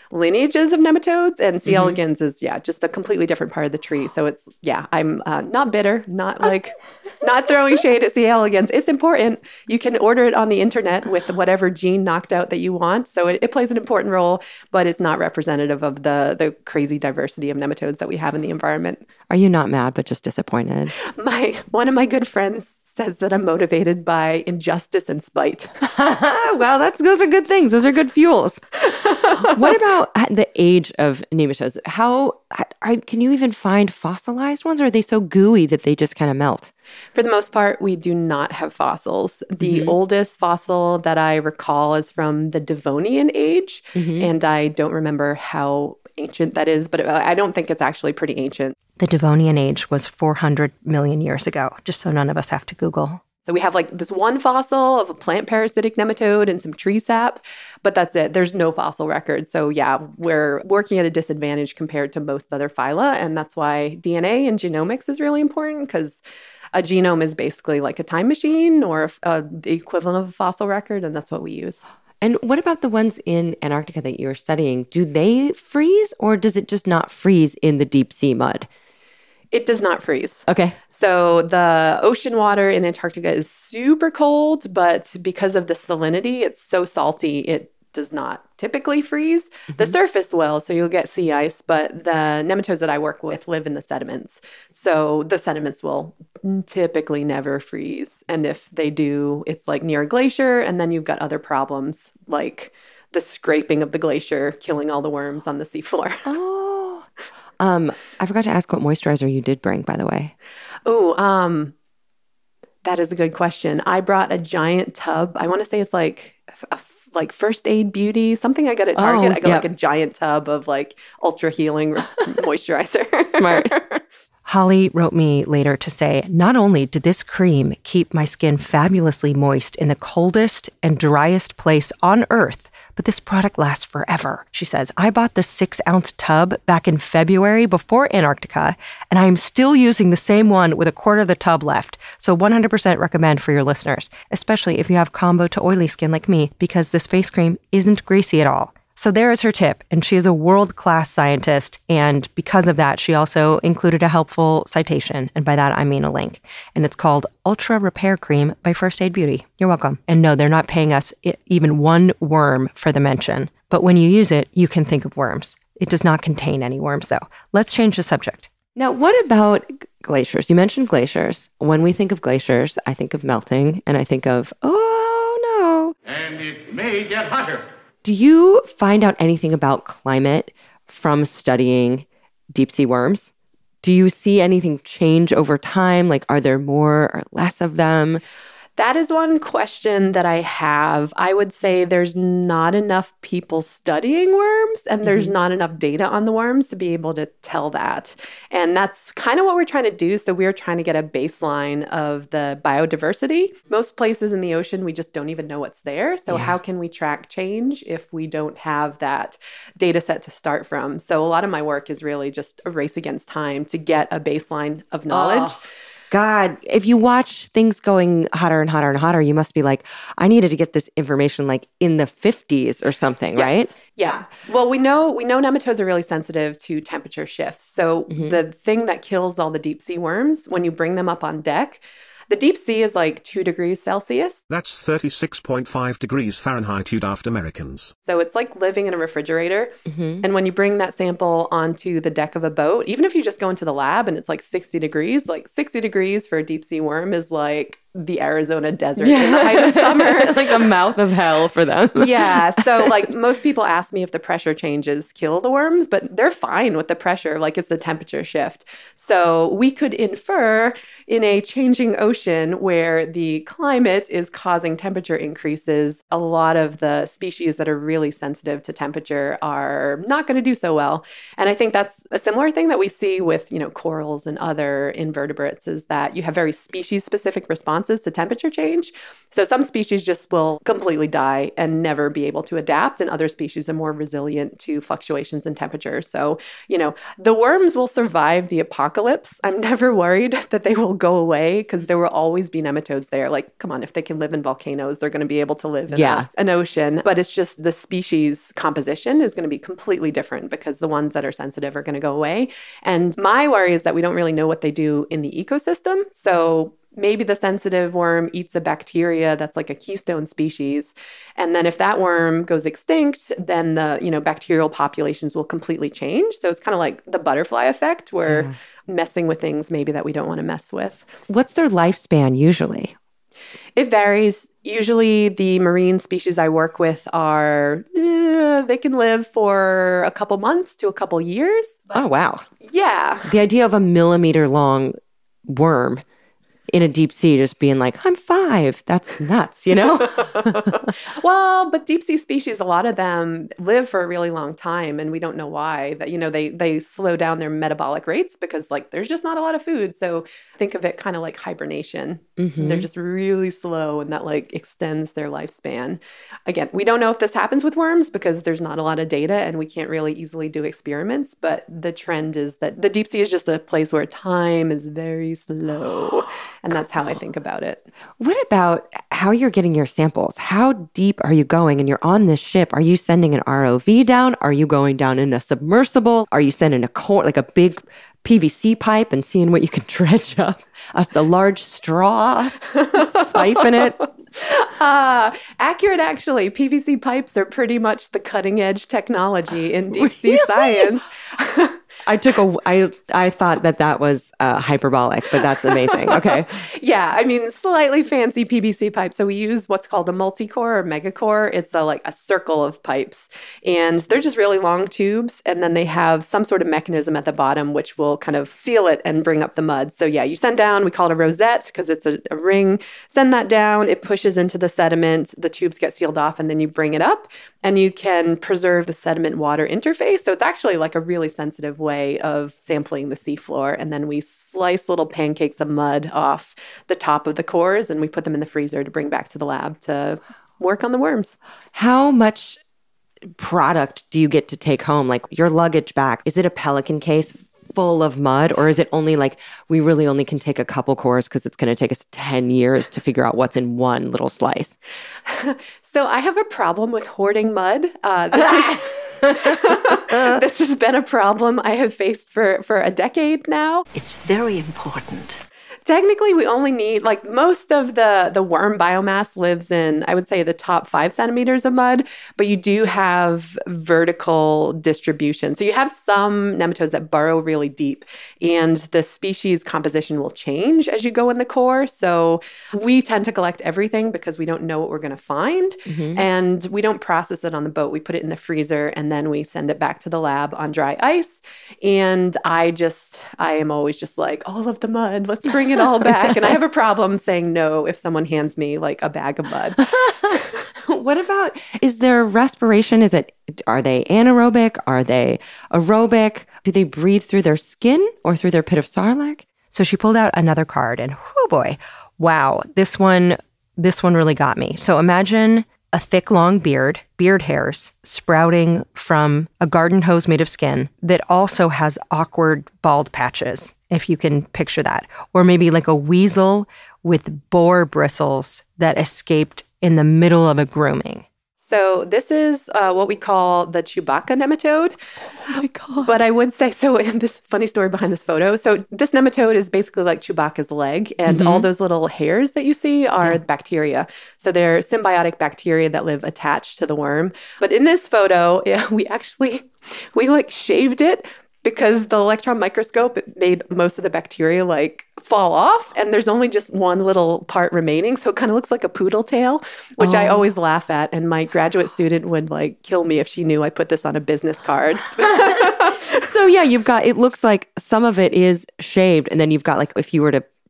Speaker 5: lineages of nematodes, and C. Mm-hmm. elegans is, yeah, just a completely different part of the tree. So it's, yeah, I'm uh, not bitter, not like, not throwing shade at C. elegans. It's important. You can order it on the internet with whatever gene knocked out that you want. So it, it plays an important role, but it's not representative of the, the crazy diversity of nematodes that we have in the environment.
Speaker 1: Are you not mad, but just disappointed? My One of my good friends says that I'm motivated by injustice and spite. Well, that's those are good things. Those are good fuels. What about the age of nematodes? How are, can you even find fossilized ones, or are they so gooey that they just kind of melt?
Speaker 5: For the most part, we do not have fossils. The mm-hmm. oldest fossil that I recall is from the Devonian age, mm-hmm. and I don't remember how ancient that is, but I don't think it's actually pretty ancient.
Speaker 1: The Devonian age was four hundred million years ago, just so none of us have to Google.
Speaker 5: So we have like this one fossil of a plant parasitic nematode and some tree sap, but that's it. There's no fossil record. So yeah, we're working at a disadvantage compared to most other phyla, and that's why D N A and genomics is really important, because a genome is basically like a time machine or uh, the equivalent of a fossil record, and that's what we use.
Speaker 1: And what about the ones in Antarctica that you're studying? Do they freeze, or does it just not freeze in the deep sea mud?
Speaker 5: It does not freeze.
Speaker 1: Okay.
Speaker 5: So the ocean water in Antarctica is super cold, but because of the salinity, it's so salty, it does not typically freeze. Mm-hmm. The surface will, so you'll get sea ice, but the nematodes that I work with live in the sediments. So the sediments will typically never freeze. And if they do, it's like near a glacier, and then you've got other problems like the scraping of the glacier, killing all the worms on the seafloor.
Speaker 1: Oh. Um, I forgot to ask what moisturizer you did bring, by the way.
Speaker 5: Oh, um, that is a good question. I brought a giant tub. I want to say it's like a, like First Aid Beauty, something I got at Target. Oh, I got yep. like a giant tub of like ultra healing moisturizer.
Speaker 1: Smart. Holly wrote me later to say, not only did this cream keep my skin fabulously moist in the coldest and driest place on Earth, but this product lasts forever. She says, I bought the six ounce tub back in February before Antarctica, and I am still using the same one with a quarter of the tub left. So one hundred percent recommend for your listeners, especially if you have combo to oily skin like me, because this face cream isn't greasy at all. So there is her tip, and she is a world-class scientist, and because of that, she also included a helpful citation, and by that I mean a link, and it's called Ultra Repair Cream by First Aid Beauty. You're welcome. And no, they're not paying us even one worm for the mention, but when you use it, you can think of worms. It does not contain any worms, though. Let's change the subject. Now, what about glaciers? You mentioned glaciers. When we think of glaciers, I think of melting, and I think of, oh no.
Speaker 6: And it may get hotter.
Speaker 1: Do you find out anything about climate from studying deep sea worms? Do you see anything change over time? Like, are there more or less of them?
Speaker 5: That is one question that I have. I would say there's not enough people studying worms, and there's mm-hmm. not enough data on the worms to be able to tell that. And that's kind of what we're trying to do. So we're trying to get a baseline of the biodiversity. Most places in the ocean, we just don't even know what's there. So yeah. how can we track change if we don't have that data set to start from? So a lot of my work is really just a race against time to get a baseline of knowledge.
Speaker 1: Oh. God, if you watch things going hotter and hotter and hotter, you must be like, I needed to get this information like in the fifties or something,
Speaker 5: yes.
Speaker 1: right?
Speaker 5: Yeah. Well, we know we know nematodes are really sensitive to temperature shifts. So mm-hmm. the thing that kills all the deep sea worms, when you bring them up on deck, the deep sea is like two degrees Celsius.
Speaker 10: That's thirty-six point five degrees Fahrenheit you'd aft Americans.
Speaker 5: So it's like living in a refrigerator. Mm-hmm. And when you bring that sample onto the deck of a boat, even if you just go into the lab and it's like sixty degrees, like sixty degrees for a deep sea worm is like the Arizona desert yeah. in the height of summer.
Speaker 1: Like the mouth of hell for them.
Speaker 5: Yeah. So like most people ask me if the pressure changes kill the worms, but they're fine with the pressure, like it's the temperature shift. So we could infer in a changing ocean where the climate is causing temperature increases, a lot of the species that are really sensitive to temperature are not going to do so well. And I think that's a similar thing that we see with, you know, corals and other invertebrates, is that you have very species-specific responses responses to temperature change. So some species just will completely die and never be able to adapt, and other species are more resilient to fluctuations in temperature. So, you know, the worms will survive the apocalypse. I'm never worried that they will go away because there will always be nematodes there. Like, come on, if they can live in volcanoes, they're going to be able to live in
Speaker 1: yeah.
Speaker 5: a, an ocean. But it's just the species composition is going to be completely different because the ones that are sensitive are going to go away. And my worry is that we don't really know what they do in the ecosystem. So maybe the sensitive worm eats a bacteria that's like a keystone species. And then if that worm goes extinct, then the, you know, bacterial populations will completely change. So it's kind of like the butterfly effect where yeah. messing with things maybe that we don't want to mess with.
Speaker 1: What's their lifespan usually?
Speaker 5: It varies. Usually the marine species I work with are, eh, they can live for a couple months to a couple years.
Speaker 1: Oh, wow.
Speaker 5: Yeah.
Speaker 1: The idea of a millimeter long worm in a deep sea just being like, I'm five. That's nuts, you know?
Speaker 5: Well, but deep sea species, a lot of them live for a really long time, and we don't know why. That, you know, they they slow down their metabolic rates because like there's just not a lot of food. So think of it kind of like hibernation. Mm-hmm. They're just really slow, and that like extends their lifespan. Again, we don't know if this happens with worms because there's not a lot of data and we can't really easily do experiments, but the trend is that the deep sea is just a place where time is very slow. And that's how I think about it.
Speaker 1: What about how you're getting your samples? How deep are you going? And you're on this ship. Are you sending an R O V down? Are you going down in a submersible? Are you sending a core, like a big P V C pipe and seeing what you can dredge up? A, a large straw, siphon it?
Speaker 5: Uh, accurate, actually. P V C pipes are pretty much the cutting edge technology in deep sea really? science.
Speaker 1: I took a, I, I thought that that was uh, hyperbolic, but that's amazing. Okay.
Speaker 5: Yeah. I mean, slightly fancy P V C pipes. So we use what's called a multi-core or megacore. It's a, like a circle of pipes, and they're just really long tubes. And then they have some sort of mechanism at the bottom, which will kind of seal it and bring up the mud. So yeah, you send down, we call it a rosette because it's a, a ring. Send that down. It pushes into the sediment. The tubes get sealed off, and then you bring it up, and you can preserve the sediment water interface. So it's actually like a really sensitive way of sampling the seafloor. And then we slice little pancakes of mud off the top of the cores, and we put them in the freezer to bring back to the lab to work on the worms.
Speaker 1: How much product do you get to take home? Like your luggage back, is it a Pelican case full of mud, or is it only like we really only can take a couple cores because it's going to take us ten years to figure out what's in one little slice?
Speaker 5: So I have a problem with hoarding mud. Uh, this is this has been a problem I have faced for, for a decade now.
Speaker 11: It's very important.
Speaker 5: Technically, we only need, like most of the, the worm biomass lives in, I would say, the top five centimeters of mud, but you do have vertical distribution. So you have some nematodes that burrow really deep, and the species composition will change as you go in the core. So we tend to collect everything because we don't know what we're going to find, mm-hmm. and we don't process it on the boat. We put it in the freezer, and then we send it back to the lab on dry ice. And I just, I am always just like, all of the mud, let's bring it all back. And I have a problem saying no if someone hands me like a bag of mud.
Speaker 1: What about, is there respiration? Is it, are they anaerobic? Are they aerobic? Do they breathe through their skin or through their pit of sarlacc? So she pulled out another card, and oh boy, wow, this one, this one really got me. So imagine a thick, long beard, beard hairs sprouting from a garden hose made of skin that also has awkward bald patches, if you can picture that. Or maybe like a weasel with boar bristles that escaped in the middle of a grooming.
Speaker 5: So this is uh, what we call the Chewbacca nematode.
Speaker 1: Oh my God.
Speaker 5: But I would say, so in this funny story behind this photo, so this nematode is basically like Chewbacca's leg, and mm-hmm. all those little hairs that you see are yeah. bacteria. So they're symbiotic bacteria that live attached to the worm. But in this photo, yeah, we actually, we like shaved it because the electron microscope made most of the bacteria like fall off, and there's only just one little part remaining. So it kind of looks like a poodle tail, which oh. I always laugh at. And my graduate student would like kill me if she knew I put this on a business card.
Speaker 1: So yeah, you've got, it looks like some of it is shaved, and then you've got like, if you were to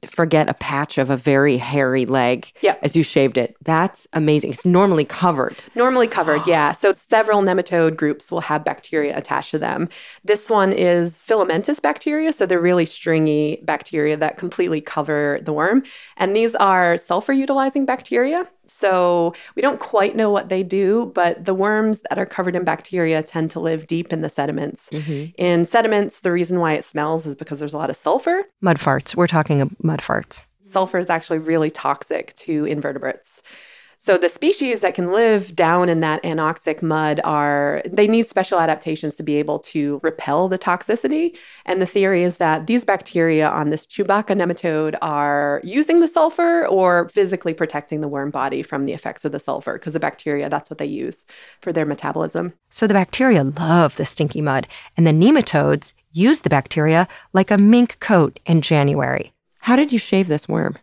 Speaker 1: forget a patch of a very hairy leg
Speaker 5: Yep.
Speaker 1: as you shaved it. That's amazing. It's normally covered.
Speaker 5: Normally covered, yeah. So several nematode groups will have bacteria attached to them. This one is filamentous bacteria, so they're really stringy bacteria that completely cover the worm. And these are sulfur-utilizing bacteria. So we don't quite know what they do, but the worms that are covered in bacteria tend to live deep in the sediments.
Speaker 1: Mm-hmm.
Speaker 5: In sediments, the reason why it smells is because there's a lot of sulfur.
Speaker 1: Mud farts. We're talking of mud farts.
Speaker 5: Sulfur is actually really toxic to invertebrates. So the species that can live down in that anoxic mud are, they need special adaptations to be able to repel the toxicity. And the theory is that these bacteria on this Chewbacca nematode are using the sulfur or physically protecting the worm body from the effects of the sulfur, because the bacteria, that's what they use for their metabolism.
Speaker 1: So the bacteria love the stinky mud, and the nematodes use the bacteria like a mink coat in January. How did you shave this worm?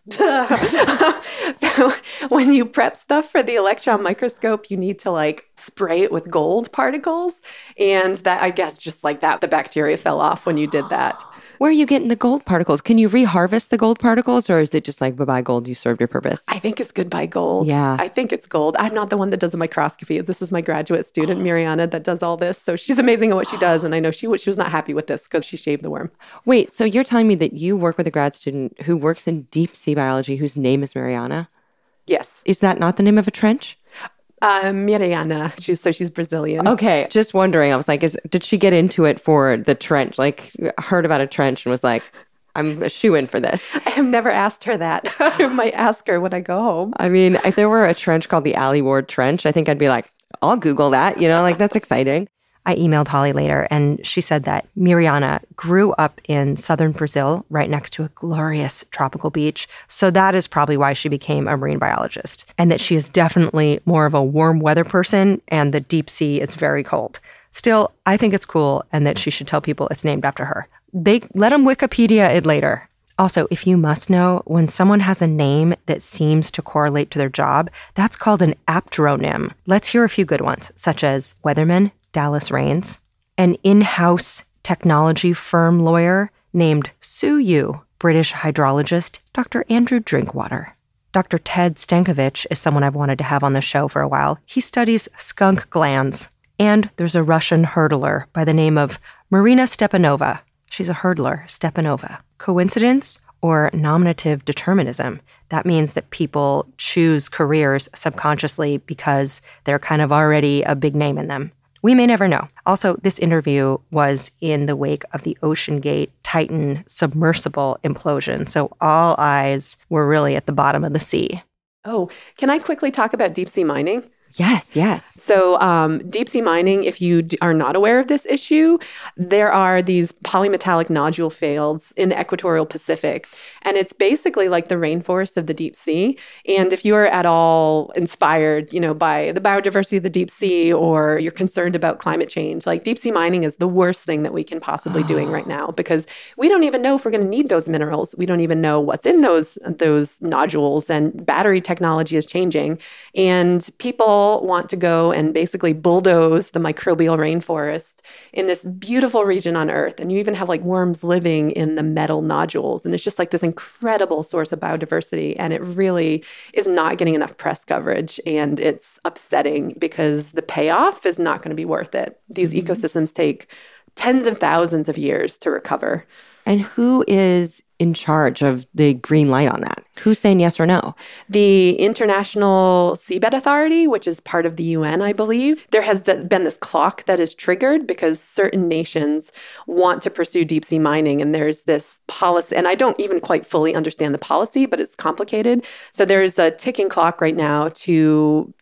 Speaker 5: So when you prep stuff for the electron microscope, you need to like spray it with gold particles. And that, I guess, just like that, the bacteria fell off when you did that.
Speaker 1: Where are you getting the gold particles? Can you reharvest the gold particles, or is it just like, bye-bye gold, you served your purpose?
Speaker 5: I think it's goodbye gold.
Speaker 1: Yeah.
Speaker 5: I think it's gold. I'm not the one that does the microscopy. This is my graduate student, Mariana, that does all this. So she's amazing at what she does. And I know she, she was not happy with this because she shaved the worm.
Speaker 1: Wait, so you're telling me that you work with a grad student who works in deep sea biology whose name is Mariana?
Speaker 5: Yes.
Speaker 1: Is that not the name of a trench?
Speaker 5: Uh, Mariana. She's, so she's Brazilian.
Speaker 1: Okay. Just wondering. I was like, is, did she get into it for the trench? Like, heard about a trench and was like, I'm a shoo-in for this.
Speaker 5: I have never asked her that. I might ask her when I go home.
Speaker 1: I mean, if there were a trench called the Alie Ward Trench, I think I'd be like, I'll Google that. You know, like, that's exciting. I emailed Holly later, and she said that Mariana grew up in southern Brazil, right next to a glorious tropical beach. So that is probably why she became a marine biologist, and that she is definitely more of a warm weather person, and the deep sea is very cold. Still, I think it's cool, and that she should tell people it's named after her. They let them Wikipedia it later. Also, if you must know, when someone has a name that seems to correlate to their job, that's called an aptronym. Let's hear a few good ones, such as Weatherman, Dallas Rains, an in-house technology firm lawyer named Sue Yu, British hydrologist Doctor Andrew Drinkwater. Doctor Ted Stankovich is someone I've wanted to have on the show for a while. He studies skunk glands. And there's a Russian hurdler by the name of Marina Stepanova. She's a hurdler, Stepanova. Coincidence or nominative determinism? That means that people choose careers subconsciously because they're kind of already a big name in them. We may never know. Also, this interview was in the wake of the OceanGate Titan submersible implosion, so all eyes were really at the bottom of the sea.
Speaker 5: Oh, can I quickly talk about deep sea mining?
Speaker 1: Yes, yes.
Speaker 5: So um, deep sea mining, if you d- are not aware of this issue, there are these polymetallic nodule fields in the equatorial Pacific. And it's basically like the rainforest of the deep sea. And if you are at all inspired, you know, by the biodiversity of the deep sea, or you're concerned about climate change, like deep sea mining is the worst thing that we can possibly doing right now, because we don't even know if we're going to need those minerals. We don't even know what's in those, those nodules, and battery technology is changing. And people want to go and basically bulldoze the microbial rainforest in this beautiful region on Earth. And you even have like worms living in the metal nodules. And it's just like this incredible source of biodiversity. And it really is not getting enough press coverage. And it's upsetting because the payoff is not going to be worth it. These mm-hmm. ecosystems take tens of thousands of years to recover.
Speaker 1: And who is in charge of the green light on that? Who's saying yes or no?
Speaker 5: The International Seabed Authority, which is part of the U N, I believe. There has been this clock that is triggered because certain nations want to pursue deep sea mining. And there's this policy, and I don't even quite fully understand the policy, but it's complicated. So there's a ticking clock right now to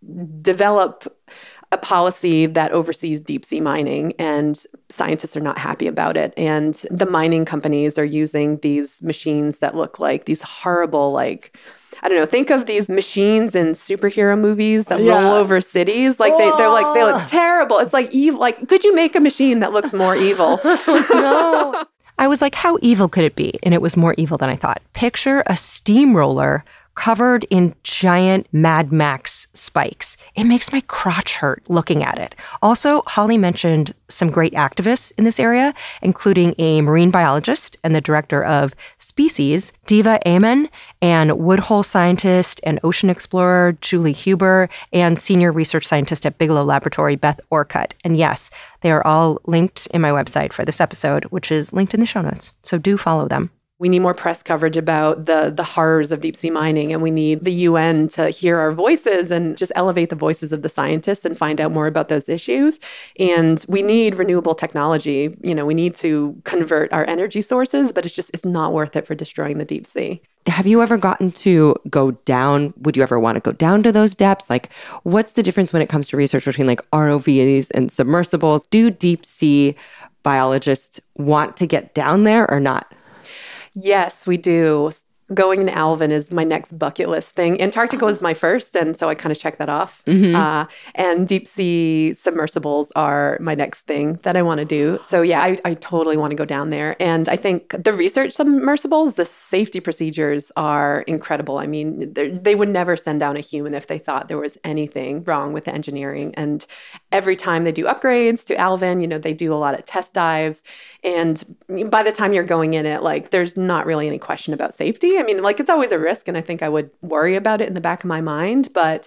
Speaker 5: develop a policy that oversees deep sea mining, and scientists are not happy about it. And the mining companies are using these machines that look like these horrible, like, I don't know, think of these machines in superhero movies that yeah. roll over cities. Like they, they're like, they look terrible. It's like evil. Like, could you make a machine that looks more evil?
Speaker 1: No. I was like, how evil could it be? And it was more evil than I thought. Picture a steamroller covered in giant Mad Max spikes. It makes my crotch hurt looking at it. Also, Holly mentioned some great activists in this area, including a marine biologist and the director of Species, Diva Amon, and Woodhull scientist and ocean explorer Julie Huber, and senior research scientist at Bigelow Laboratory, Beth Orcutt. And yes, they are all linked in my website for this episode, which is linked in the show notes. So do follow them.
Speaker 5: We need more press coverage about the the horrors of deep sea mining, and we need the U N to hear our voices and just elevate the voices of the scientists and find out more about those issues. And we need renewable technology. You know, we need to convert our energy sources, but it's just, it's not worth it for destroying the deep sea.
Speaker 1: Have you ever gotten to go down? Would you ever want to go down to those depths? Like, what's the difference when it comes to research between like R O Vs and submersibles? Do deep sea biologists want to get down there or not?
Speaker 5: Yes, we do. Going to Alvin is my next bucket list thing. Antarctica was my first, and so I kind of check that off. Mm-hmm. Uh, and deep sea submersibles are my next thing that I want to do. So yeah, I, I totally want to go down there. And I think the research submersibles, the safety procedures are incredible. I mean, they would never send down a human if they thought there was anything wrong with the engineering. And every time they do upgrades to Alvin, you know, they do a lot of test dives. And by the time you're going in it, like, there's not really any question about safety. I mean, like, it's always a risk, and I think I would worry about it in the back of my mind, but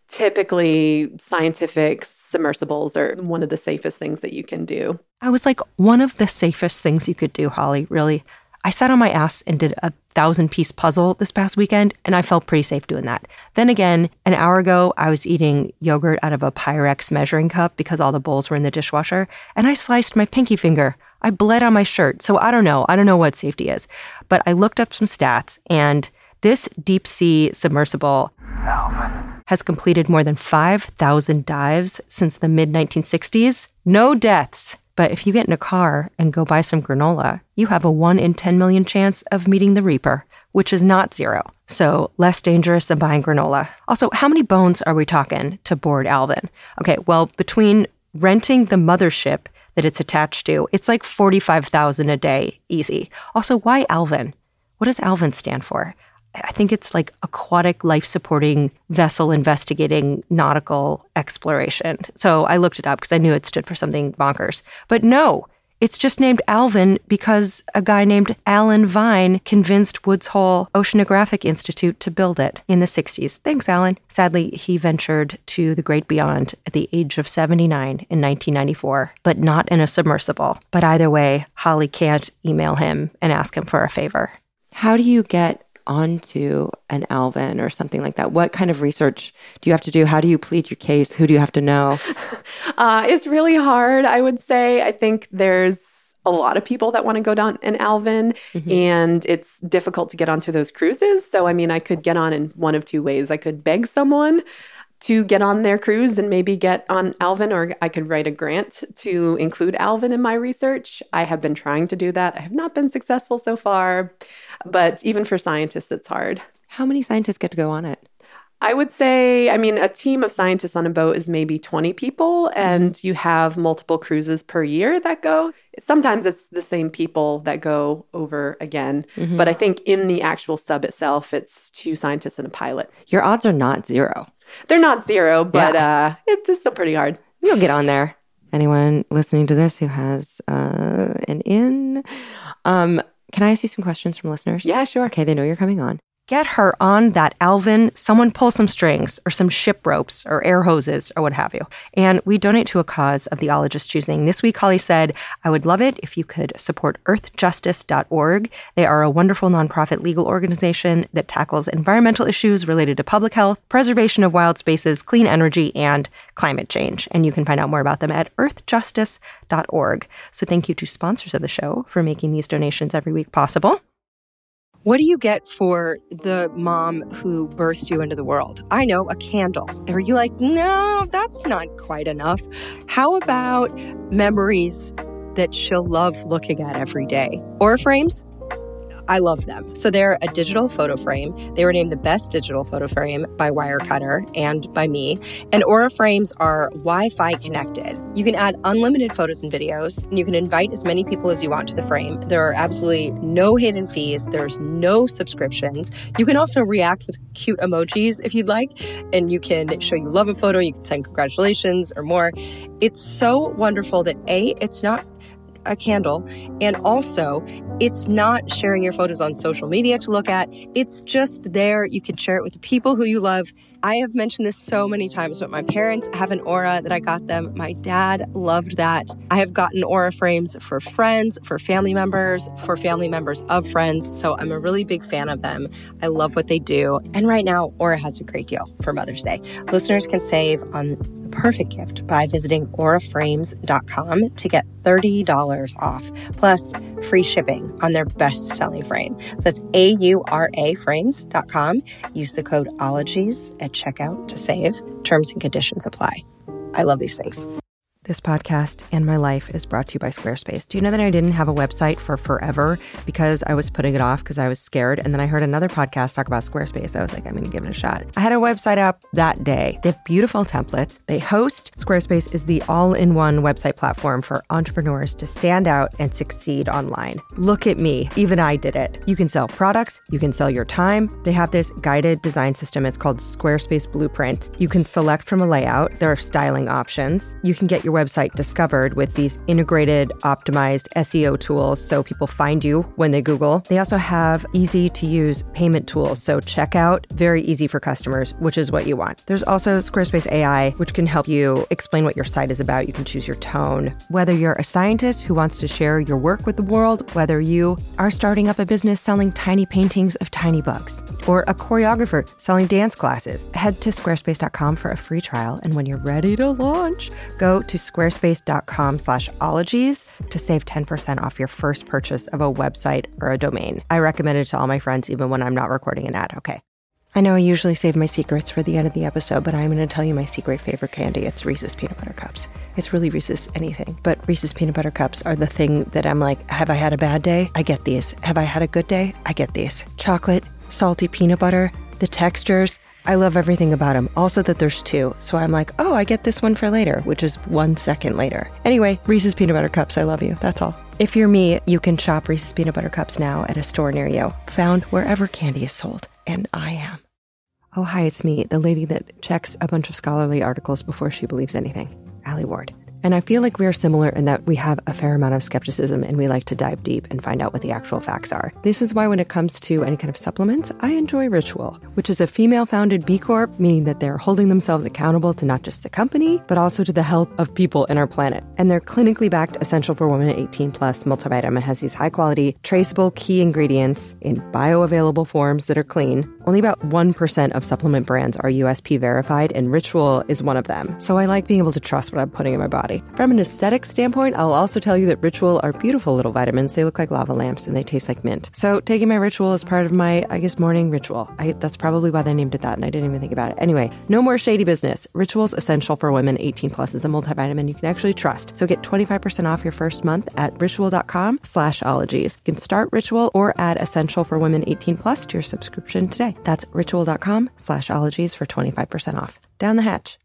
Speaker 5: typically scientific submersibles are one of the safest things that you can do.
Speaker 1: I was like, one of the safest things you could do, Holly, really. I sat on my ass and did a thousand-piece puzzle this past weekend, and I felt pretty safe doing that. Then again, an hour ago, I was eating yogurt out of a Pyrex measuring cup because all the bowls were in the dishwasher, and I sliced my pinky finger. I bled on my shirt, so I don't know. I don't know what safety is. But I looked up some stats, and this deep-sea submersible Alvin has completed more than five thousand dives since the mid nineteen sixties. No deaths. But if you get in a car and go buy some granola, you have a one in ten million chance of meeting the Reaper, which is not zero. So less dangerous than buying granola. Also, how many bones are we talking to board Alvin? Okay, well, between renting the mothership that it's attached to, it's like forty-five thousand a day, easy. Also, why Alvin? What does Alvin stand for? I think it's like aquatic life-supporting vessel investigating nautical exploration. So I looked it up because I knew it stood for something bonkers. But no, it's just named Alvin because a guy named Alan Vine convinced Woods Hole Oceanographic Institute to build it in the sixties. Thanks, Alan. Sadly, he ventured to the great beyond at the age of seventy-nine in nineteen ninety-four, but not in a submersible. But either way, Holly can't email him and ask him for a favor. How do you get onto an Alvin or something like that? What kind of research do you have to do? How do you plead your case? Who do you have to know?
Speaker 5: uh, it's really hard, I would say. I think there's a lot of people that want to go down an Alvin, mm-hmm. and it's difficult to get onto those cruises. So, I mean, I could get on in one of two ways. I could beg someone to get on their cruise and maybe get on Alvin, or I could write a grant to include Alvin in my research. I have been trying to do that. I have not been successful so far, but even for scientists, it's hard.
Speaker 1: How many scientists get to go on it?
Speaker 5: I would say, I mean, a team of scientists on a boat is maybe twenty people, and mm-hmm. you have multiple cruises per year that go. Sometimes it's the same people that go over again, mm-hmm. but I think in the actual sub itself, it's two scientists and a pilot.
Speaker 1: Your odds are not zero.
Speaker 5: They're not zero, but
Speaker 1: yeah.
Speaker 5: uh, it's still pretty hard.
Speaker 1: You'll get on there. Anyone listening to this who has uh, an in? Um, can I ask you some questions from listeners?
Speaker 5: Yeah, sure.
Speaker 1: Okay, they know you're coming on. Get her on that Alvin. Someone pull some strings or some ship ropes or air hoses or what have you. And we donate to a cause of the ologist's choosing. This week, Holly said, I would love it if you could support earth justice dot org. They are a wonderful nonprofit legal organization that tackles environmental issues related to public health, preservation of wild spaces, clean energy, and climate change. And you can find out more about them at earth justice dot org. So thank you to sponsors of the show for making these donations every week possible. What do you get for the mom who birthed you into the world? I know, a candle. Are you like, no, that's not quite enough? How about memories that she'll love looking at every day? Or frames? I love them. So they're a digital photo frame. They were named the best digital photo frame by Wirecutter and by me. And Aura frames are Wi-Fi connected. You can add unlimited photos and videos, and you can invite as many people as you want to the frame. There are absolutely no hidden fees. There's no subscriptions. You can also react with cute emojis if you'd like, and you can show you love a photo. You can send congratulations or more. It's so wonderful that A, it's not a candle, and also it's not sharing your photos on social media to look at. It's just there. You can share it with the people who you love. I have mentioned this so many times, but my parents have an Aura that I got them. My dad loved that. I have gotten Aura frames for friends, for family members, for family members of friends. So I'm a really big fan of them. I love what they do. And right now, Aura has a great deal for Mother's Day. Listeners can save on the perfect gift by visiting aura frames dot com to get thirty dollars off, plus free shipping on their best-selling frame. So that's A U R A frames dot com. Use the code OLOGIES at checkout to save. Terms and conditions apply. I love these things. This podcast and my life is brought to you by Squarespace. Do you know that I didn't have a website for forever because I was putting it off because I was scared? And then I heard another podcast talk about Squarespace. I was like, I'm going to give it a shot. I had a website up that day. They have beautiful templates. They host. Squarespace is the all-in-one website platform for entrepreneurs to stand out and succeed online. Look at me. Even I did it. You can sell products. You can sell your time. They have this guided design system. It's called Squarespace Blueprint. You can select from a layout. There are styling options. You can get your website discovered with these integrated, optimized S E O tools so people find you when they Google. They also have easy to use payment tools. So checkout, very easy for customers, which is what you want. There's also Squarespace A I, which can help you explain what your site is about. You can choose your tone. Whether you're a scientist who wants to share your work with the world, whether you are starting up a business selling tiny paintings of tiny bugs, or a choreographer selling dance classes, head to squarespace dot com for a free trial. And when you're ready to launch, go to squarespace.com slash ologies to save ten percent off your first purchase of a website or a domain. I recommend it to all my friends, even when I'm not recording an ad. Okay. I know I usually save my secrets for the end of the episode, but I'm going to tell you my secret favorite candy. It's Reese's Peanut Butter Cups. It's really Reese's anything, but Reese's Peanut Butter Cups are the thing that I'm like, have I had a bad day? I get these. Have I had a good day? I get these. Chocolate, salty peanut butter, the textures, I love everything about them. Also that there's two. So I'm like, oh, I get this one for later, which is one second later. Anyway, Reese's Peanut Butter Cups, I love you. That's all. If you're me, you can shop Reese's Peanut Butter Cups now at a store near you, found wherever candy is sold. And I am. Oh, hi, it's me, the lady that checks a bunch of scholarly articles before she believes anything, Alie Ward. And I feel like we are similar in that we have a fair amount of skepticism and we like to dive deep and find out what the actual facts are. This is why when it comes to any kind of supplements, I enjoy Ritual, which is a female-founded B Corp, meaning that they're holding themselves accountable to not just the company, but also to the health of people in our planet. And their clinically backed Essential for Women eighteen plus multivitamin has these high-quality, traceable key ingredients in bioavailable forms that are clean. Only about one percent of supplement brands are U S P verified, and Ritual is one of them. So I like being able to trust what I'm putting in my body. From an aesthetic standpoint, I'll also tell you that Ritual are beautiful little vitamins. They look like lava lamps and they taste like mint. So taking my Ritual is part of my, I guess, morning ritual. I, that's probably why they named it that, and I didn't even think about it. Anyway, no more shady business. Ritual's Essential for Women eighteen plus is a multivitamin you can actually trust. So get twenty-five percent off your first month at ritual.com slash ologies. You can start Ritual or add Essential for Women eighteen plus to your subscription today. That's ritual.com slash ologies for twenty-five percent off. Down the hatch.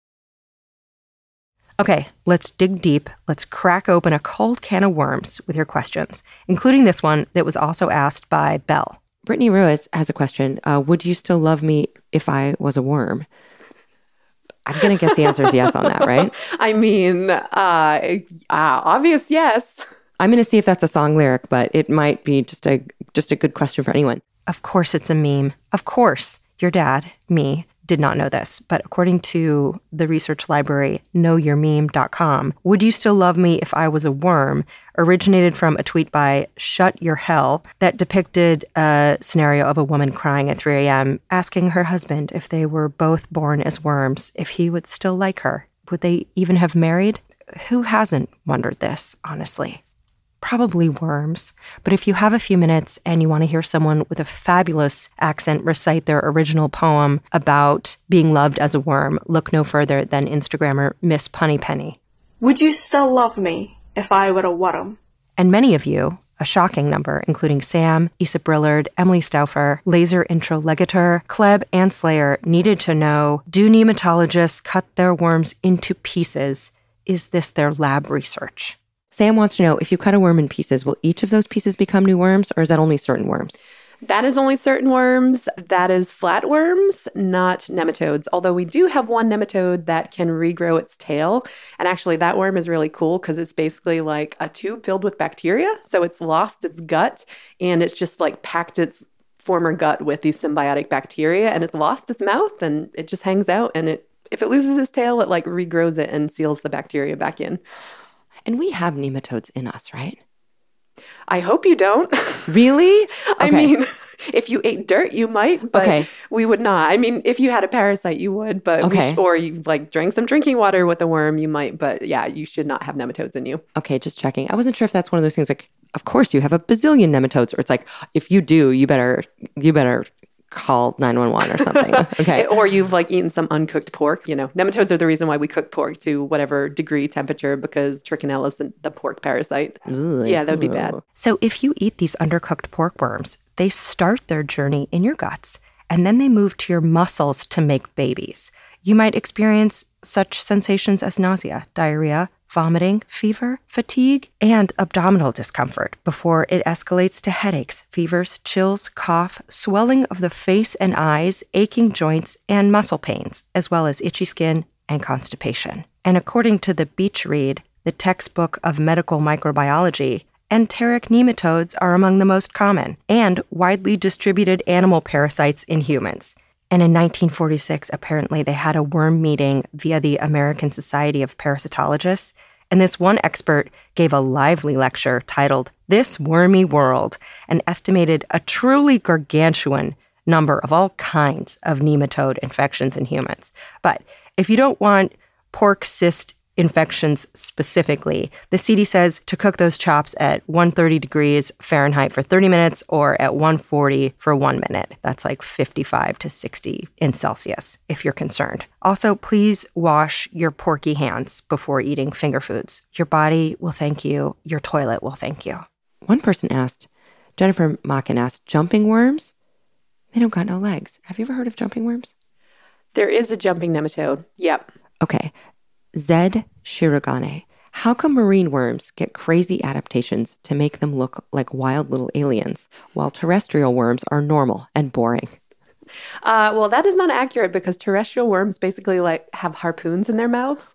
Speaker 1: Okay, let's dig deep. Let's crack open a cold can of worms with your questions, including this one that was also asked by Belle. Brittany Ruiz has a question. Uh, would you still love me if I was a worm? I'm going to guess the answer is yes on that, right?
Speaker 5: I mean, uh, uh, obvious yes.
Speaker 1: I'm going to see if that's a song lyric, but it might be just a just a good question for anyone. Of course it's a meme. Of course, your dad, me, did not know this, but according to the research library know your meme dot com, would you still love me if I was a worm, originated from a tweet by Shut Your Hell that depicted a scenario of a woman crying at three a.m. asking her husband if they were both born as worms, if he would still like her. Would they even have married? Who hasn't wondered this, honestly? Probably worms. But if you have a few minutes and you want to hear someone with a fabulous accent recite their original poem about being loved as a worm, look no further than Instagrammer Miss Punny Penny.
Speaker 12: Would you still love me if I were a worm?
Speaker 1: And many of you, a shocking number, including Sam, Issa Brillard, Emily Stauffer, laser introligator, Kleb, and Slayer, needed to know, do nematologists cut their worms into pieces? Is this their lab research? Sam wants to know, if you cut a worm in pieces, will each of those pieces become new worms, or is that only certain worms?
Speaker 5: That is only certain worms. That is flatworms, not nematodes. Although we do have one nematode that can regrow its tail. And actually, that worm is really cool because it's basically like a tube filled with bacteria. So it's lost its gut and it's just like packed its former gut with these symbiotic bacteria, and it's lost its mouth and it just hangs out. And it, if it loses its tail, it like regrows it and seals the bacteria back in.
Speaker 1: And we have nematodes in us, right?
Speaker 5: I hope you don't.
Speaker 1: Really? Okay.
Speaker 5: I mean, if you ate dirt, you might, but
Speaker 1: okay.
Speaker 5: we would not. I mean, if you had a parasite, you would, but
Speaker 1: okay.
Speaker 5: we sh- or you like drank some drinking water with a worm, you might. But yeah, you should not have nematodes in you.
Speaker 1: Okay, just checking. I wasn't sure if that's one of those things like, of course you have a bazillion nematodes, or it's like, if you do, you better, you better call nine one one or something. Okay.
Speaker 5: Or you've like eaten some uncooked pork. You know, nematodes are the reason why we cook pork to whatever degree temperature, because trichinella is the, the pork parasite.
Speaker 1: Ugh,
Speaker 5: yeah, that would be bad.
Speaker 1: So if you eat these undercooked pork worms, they start their journey in your guts, and then they move to your muscles to make babies. You might experience such sensations as nausea, diarrhea, vomiting, fever, fatigue, and abdominal discomfort before it escalates to headaches, fevers, chills, cough, swelling of the face and eyes, aching joints, and muscle pains, as well as itchy skin and constipation. And according to the Beach Read, the textbook of medical microbiology, enteric nematodes are among the most common and widely distributed animal parasites in humans. And in nineteen forty-six, apparently they had a worm meeting via the American Society of Parasitologists, and this one expert gave a lively lecture titled This Wormy World, and estimated a truly gargantuan number of all kinds of nematode infections in humans. But if you don't want pork cyst infections specifically, the C D says to cook those chops at one hundred thirty degrees Fahrenheit for thirty minutes or at one hundred forty for one minute. That's like fifty-five to sixty in Celsius if you're concerned. Also, please wash your porky hands before eating finger foods. Your body will thank you. Your toilet will thank you. One person asked, Jennifer Machin asked, jumping worms? They don't got no legs. Have you ever heard of jumping worms?
Speaker 5: There is a jumping nematode. Yep.
Speaker 1: Okay. Zed Shirogane. How come marine worms get crazy adaptations to make them look like wild little aliens, while terrestrial worms are normal and boring?
Speaker 5: Uh, well, that is not accurate because terrestrial worms basically like have harpoons in their mouths.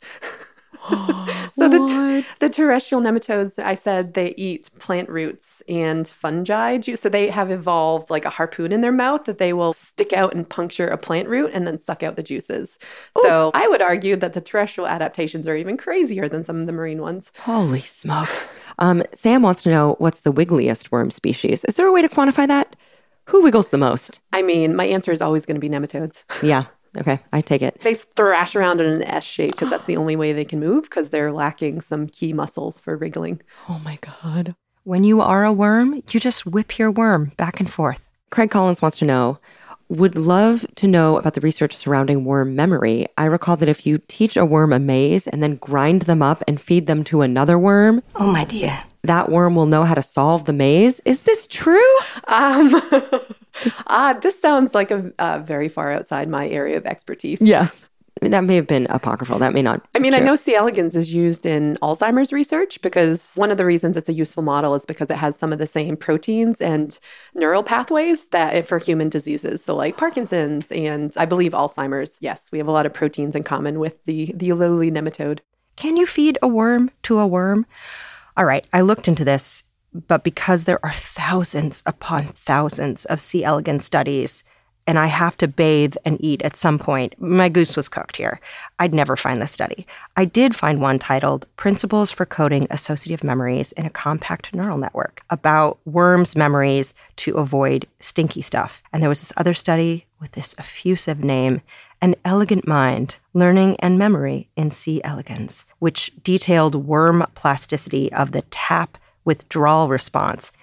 Speaker 5: So the, the terrestrial nematodes, I said they eat plant roots and fungi juice. So they have evolved like a harpoon in their mouth that they will stick out and puncture a plant root and then suck out the juices. Ooh. So I would argue that the terrestrial adaptations are even crazier than some of the marine ones.
Speaker 1: Holy smokes. Um, Sam wants to know, what's the wiggliest worm species? Is there a way to quantify that? Who wiggles the most?
Speaker 5: I mean, my answer is always going to be nematodes.
Speaker 1: Yeah. Okay, I take it.
Speaker 5: They thrash around in an S shape because that's the only way they can move, because they're lacking some key muscles for wriggling.
Speaker 1: Oh my God. When you are a worm, you just whip your worm back and forth. Craig Collins wants to know, would love to know about the research surrounding worm memory. I recall that if you teach a worm a maze and then grind them up and feed them to another worm.
Speaker 11: Oh, my dear.
Speaker 1: That worm will know how to solve the maze. Is this true?
Speaker 5: Um, uh, this sounds like a uh, very far outside my area of expertise.
Speaker 1: Yes. I mean, that may have been apocryphal. That may not
Speaker 5: I mean,
Speaker 1: true.
Speaker 5: I know C. elegans is used in Alzheimer's research because one of the reasons it's a useful model is because it has some of the same proteins and neural pathways that for human diseases. So like Parkinson's and I believe Alzheimer's. Yes, we have a lot of proteins in common with the, the lowly nematode. Can you feed a worm to a worm? All right, I looked into this, but because there are thousands upon thousands of C. elegans studies, and I have to bathe and eat at some point, my goose was cooked here. I'd never find the study. I did find one titled Principles for Coding Associative Memories in a Compact Neural Network about worms' memories to avoid stinky stuff. And there was this other study with this effusive name, An Elegant Mind, Learning and Memory in C. elegans, which detailed worm plasticity of the tap withdrawal response,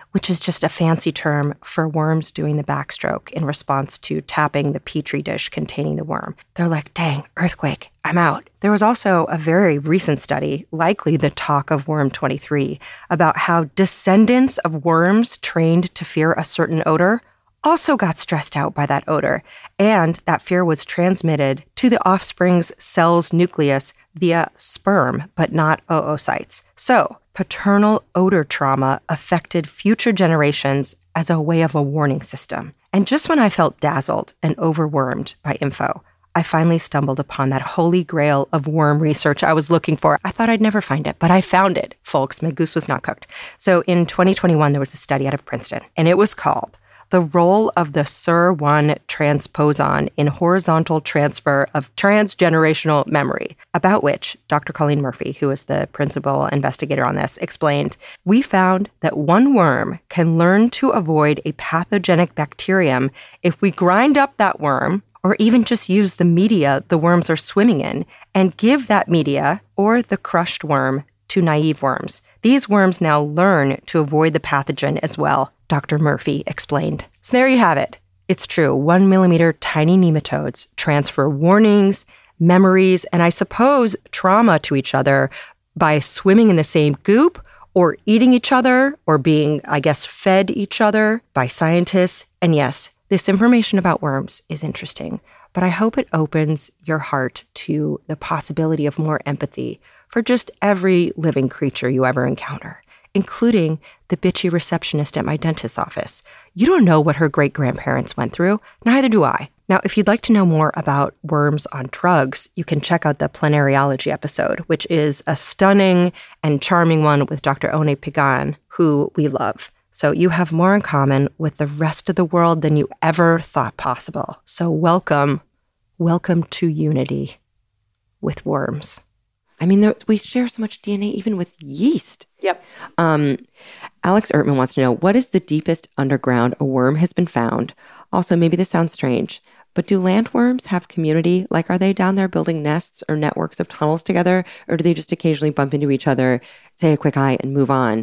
Speaker 1: which is just a fancy term for worms doing the backstroke in response to tapping the petri dish containing the worm. They're like, dang, earthquake, I'm out. There was also a very recent study, likely the talk of Worm twenty-three, about how descendants of worms trained to fear a certain odor also got stressed out by that odor, and that fear was transmitted to the offspring's cell's nucleus via sperm, but not oocytes. So, paternal odor trauma affected future generations as a way of a warning system. And just when I felt dazzled and overwhelmed by info, I finally stumbled upon that holy grail of worm research I was looking for. I thought I'd never find it, but I found it, folks. My goose was not cooked. So in twenty twenty-one, there was a study out of Princeton, and it was called The Role of the S I R one Transposon in Horizontal Transfer of Transgenerational Memory, about which Doctor Colleen Murphy, who is the principal investigator on this, explained, we found that one worm can learn to avoid a pathogenic bacterium if we grind up that worm, or even just use the media the worms are swimming in, and give that media, or the crushed worm, to naive worms. These worms now learn to avoid the pathogen as well, Doctor Murphy explained. So there you have it. It's true, one millimeter tiny nematodes transfer warnings, memories, and I suppose trauma to each other by swimming in the same goop, or eating each other, or being, I guess, fed each other by scientists. And yes, this information about worms is interesting, but I hope it opens your heart to the possibility of more empathy for just every living creature you ever encounter, including the bitchy receptionist at my dentist's office. You don't know what her great-grandparents went through. Neither do I. Now, if you'd like to know more about worms on drugs, you can check out the Planariology episode, which is a stunning and charming one with Doctor One Pagan, who we love. So you have more in common with the rest of the world than you ever thought possible. So welcome, welcome to unity with worms. I mean, there, we share so much D N A even with yeast.
Speaker 5: Yep.
Speaker 1: Um, Alex Ertman wants to know, what is the deepest underground a worm has been found? Also, maybe this sounds strange, but do landworms have community? Like, are they down there building nests or networks of tunnels together? Or do they just occasionally bump into each other, say a quick hi, and move on?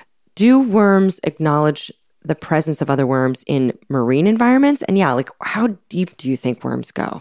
Speaker 1: Do worms acknowledge the presence of other worms in marine environments? And yeah, like, how deep do you think worms go?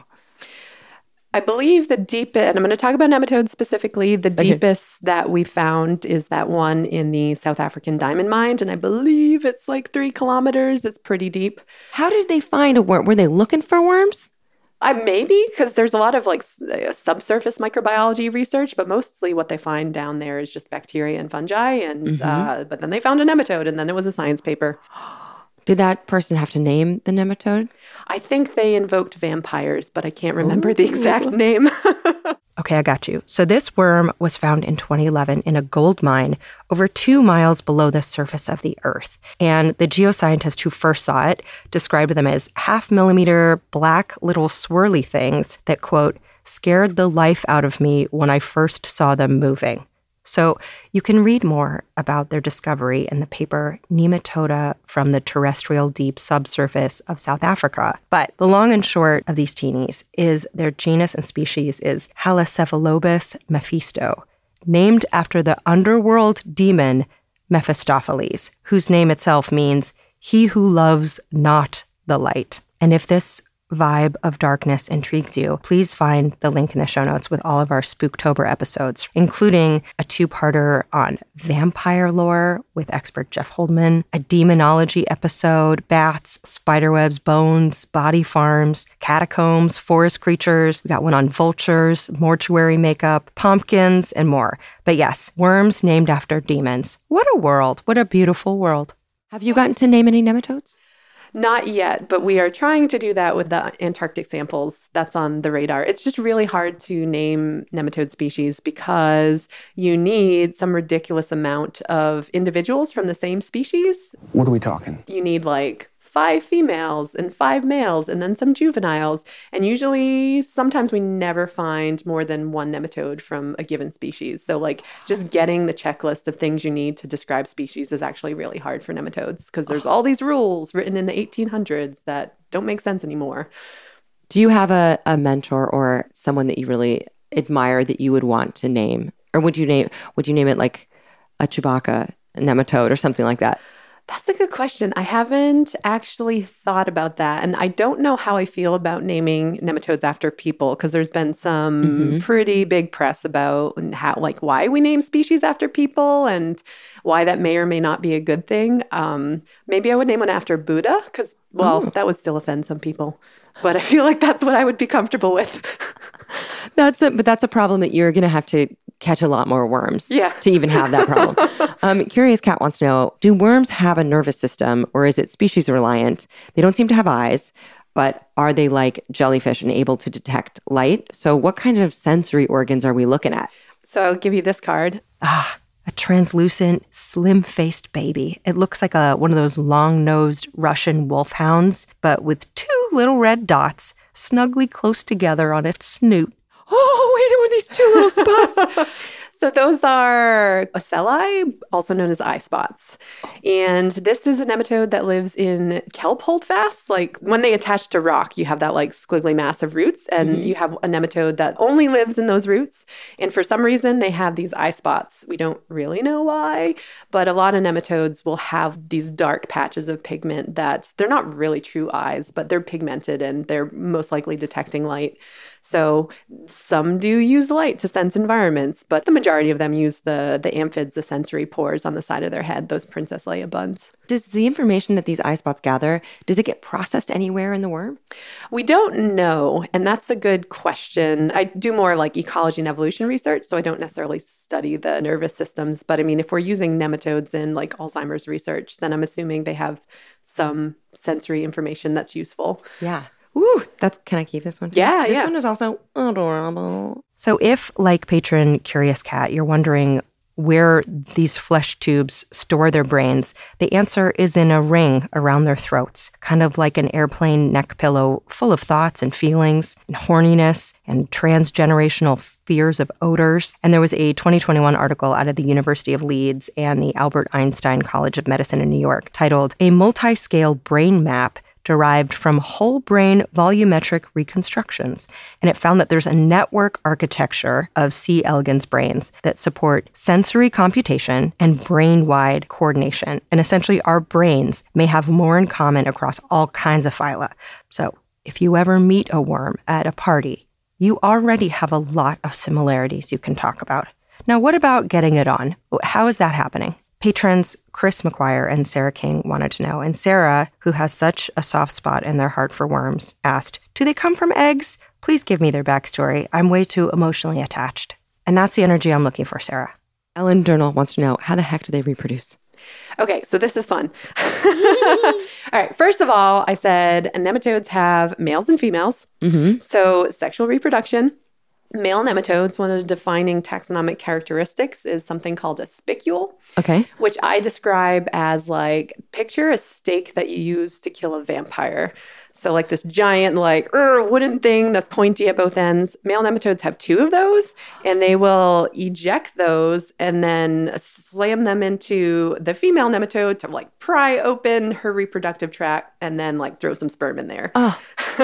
Speaker 5: I believe the deepest, and I'm going to talk about nematodes specifically, the
Speaker 1: Okay.
Speaker 5: deepest that we found is that one in the South African diamond mine, and I believe it's like three kilometers. It's pretty deep.
Speaker 1: How did they find a worm? Were they looking for worms?
Speaker 5: I maybe, because there's a lot of like s- uh, subsurface microbiology research, but mostly what they find down there is just bacteria and fungi. And
Speaker 1: Mhm.
Speaker 5: uh, but then they found a nematode, and then it was a science paper.
Speaker 1: Did that person have to name the nematode?
Speaker 5: I think they invoked vampires, but I can't remember the exact name.
Speaker 1: Okay, I got you. So this worm was found in twenty eleven in a gold mine over two miles below the surface of the Earth. And the geoscientist who first saw it described them as half millimeter black little swirly things that, quote, scared the life out of me when I first saw them moving. So you can read more about their discovery in the paper Nematoda from the Terrestrial Deep Subsurface of South Africa. But the long and short of these teenies is their genus and species is Halocephalobus mephisto, named after the underworld demon Mephistopheles, whose name itself means he who loves not the light. And if this vibe of darkness intrigues you, please find the link in the show notes with all of our Spooktober episodes, including a two-parter on vampire lore with expert Jeff Holdman, a demonology episode, bats, spiderwebs, bones, body farms, catacombs, forest creatures. We got one on vultures, mortuary makeup, pumpkins, and more. But yes, worms named after demons. What a world. What a beautiful world. Have you gotten to name any nematodes?
Speaker 5: Not yet, but we are trying to do that with the Antarctic samples. That's on the radar. It's just really hard to name nematode species because you need some ridiculous amount of individuals from the same species.
Speaker 12: What are we talking?
Speaker 5: You need like five females and five males and then some juveniles. And usually, sometimes we never find more than one nematode from a given species. So like just getting the checklist of things you need to describe species is actually really hard for nematodes because there's all these rules written in the eighteen hundreds that don't make sense anymore.
Speaker 1: Do you have a, a mentor or someone that you really admire that you would want to name? Or would you name would you name it like a Chewbacca, a nematode, or something like that?
Speaker 5: That's a good question. I haven't actually thought about that. And I don't know how I feel about naming nematodes after people, because there's been some mm-hmm. pretty big press about how, like, why we name species after people and why that may or may not be a good thing. Um, maybe I would name one after Buddha, because, well, oh. that would still offend some people. But I feel like that's what I would be comfortable with.
Speaker 1: That's a, but that's a problem that you're going to have to catch a lot more worms
Speaker 5: yeah.
Speaker 1: to even have that problem. um, Curious Cat wants to know, do worms have a nervous system, or is it species reliant? They don't seem to have eyes, but are they like jellyfish and able to detect light? So what kinds of sensory organs are we looking at?
Speaker 5: So I'll give you this card.
Speaker 1: Ah, a translucent, slim-faced baby. It looks like a one of those long-nosed Russian wolfhounds, but with two little red dots snugly close together on its snoot. Oh, wait, what are these two little spots?
Speaker 5: So those are ocelli, also known as eye spots. And this is a nematode that lives in kelp holdfasts. Like when they attach to rock, you have that like squiggly mass of roots, and mm-hmm. you have a nematode that only lives in those roots. And for some reason, they have these eye spots. We don't really know why, but a lot of nematodes will have these dark patches of pigment that they're not really true eyes, but they're pigmented and they're most likely detecting light. So some do use light to sense environments, but the majority of them use the the amphids, the sensory pores on the side of their head, those Princess Leia buns.
Speaker 1: Does the information that these eye spots gather, does it get processed anywhere in the worm?
Speaker 5: We don't know, and that's a good question. I do more like ecology and evolution research, so I don't necessarily study the nervous systems. But I mean, if we're using nematodes in like Alzheimer's research, then I'm assuming they have some sensory information that's useful.
Speaker 1: Yeah. Ooh, that's, can I keep this one too?
Speaker 5: Yeah,
Speaker 1: this
Speaker 5: yeah.
Speaker 1: This one is also adorable. So if, like patron Curious Cat, you're wondering where these flesh tubes store their brains, the answer is in a ring around their throats, kind of like an airplane neck pillow full of thoughts and feelings and horniness and transgenerational fears of odors. And there was a twenty twenty-one article out of the University of Leeds and the Albert Einstein College of Medicine in New York titled A Multi-Scale Brain Map derived from whole brain volumetric reconstructions. And it found that there's a network architecture of C. elegans brains that support sensory computation and brain-wide coordination. And essentially, our brains may have more in common across all kinds of phyla. So if you ever meet a worm at a party, you already have a lot of similarities you can talk about. Now, what about getting it on? How is that happening? Patrons Chris McGuire and Sarah King wanted to know. And Sarah, who has such a soft spot in their heart for worms, asked, do they come from eggs? Please give me their backstory. I'm way too emotionally attached. And that's the energy I'm looking for, Sarah. Ellen Durnall wants to know, how the heck do they reproduce?
Speaker 5: Okay, so this is fun. All right, first of all, I said nematodes have males and females.
Speaker 1: Mm-hmm.
Speaker 5: So sexual reproduction. Male nematodes, one of the defining taxonomic characteristics is something called a spicule.
Speaker 1: Okay.
Speaker 5: Which I describe as like, picture a stake that you use to kill a vampire. So like this giant like wooden thing that's pointy at both ends. Male nematodes have two of those, and they will eject those and then slam them into the female nematode to like pry open her reproductive tract and then like throw some sperm in there.
Speaker 1: Oh,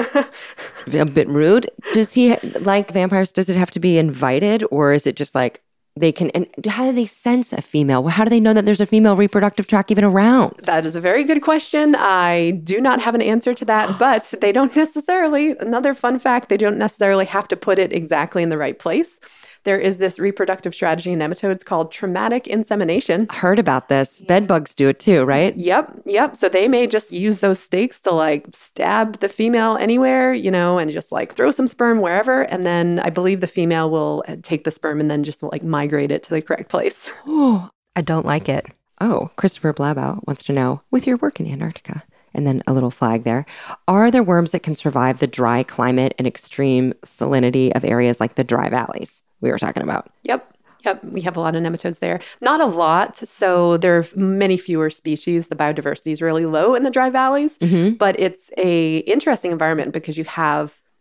Speaker 1: a bit rude. Does he, like vampires, does it have to be invited, or is it just like, they can, and how do they sense a female? How do they know that there's a female reproductive tract even around?
Speaker 5: That is a very good question. I do not have an answer to that, but they don't necessarily, another fun fact, they don't necessarily have to put it exactly in the right place. There is this reproductive strategy in nematodes called traumatic insemination.
Speaker 1: Heard about this. Bed bugs do it too, right?
Speaker 5: Yep, yep. So they may just use those stakes to like stab the female anywhere, you know, and just like throw some sperm wherever. And then I believe the female will take the sperm and then just like migrate it to the correct place.
Speaker 1: Oh, I don't like it. Oh, Christopher Blabow wants to know, with your work in Antarctica, and then a little flag there, are there worms that can survive the dry climate and extreme salinity of areas like the dry valleys we were talking about?
Speaker 5: Yep. Yep. We have a lot of nematodes there. Not a lot. So there are many fewer species. The biodiversity is really low in the dry valleys,
Speaker 1: mm-hmm.
Speaker 5: but it's a interesting environment because you have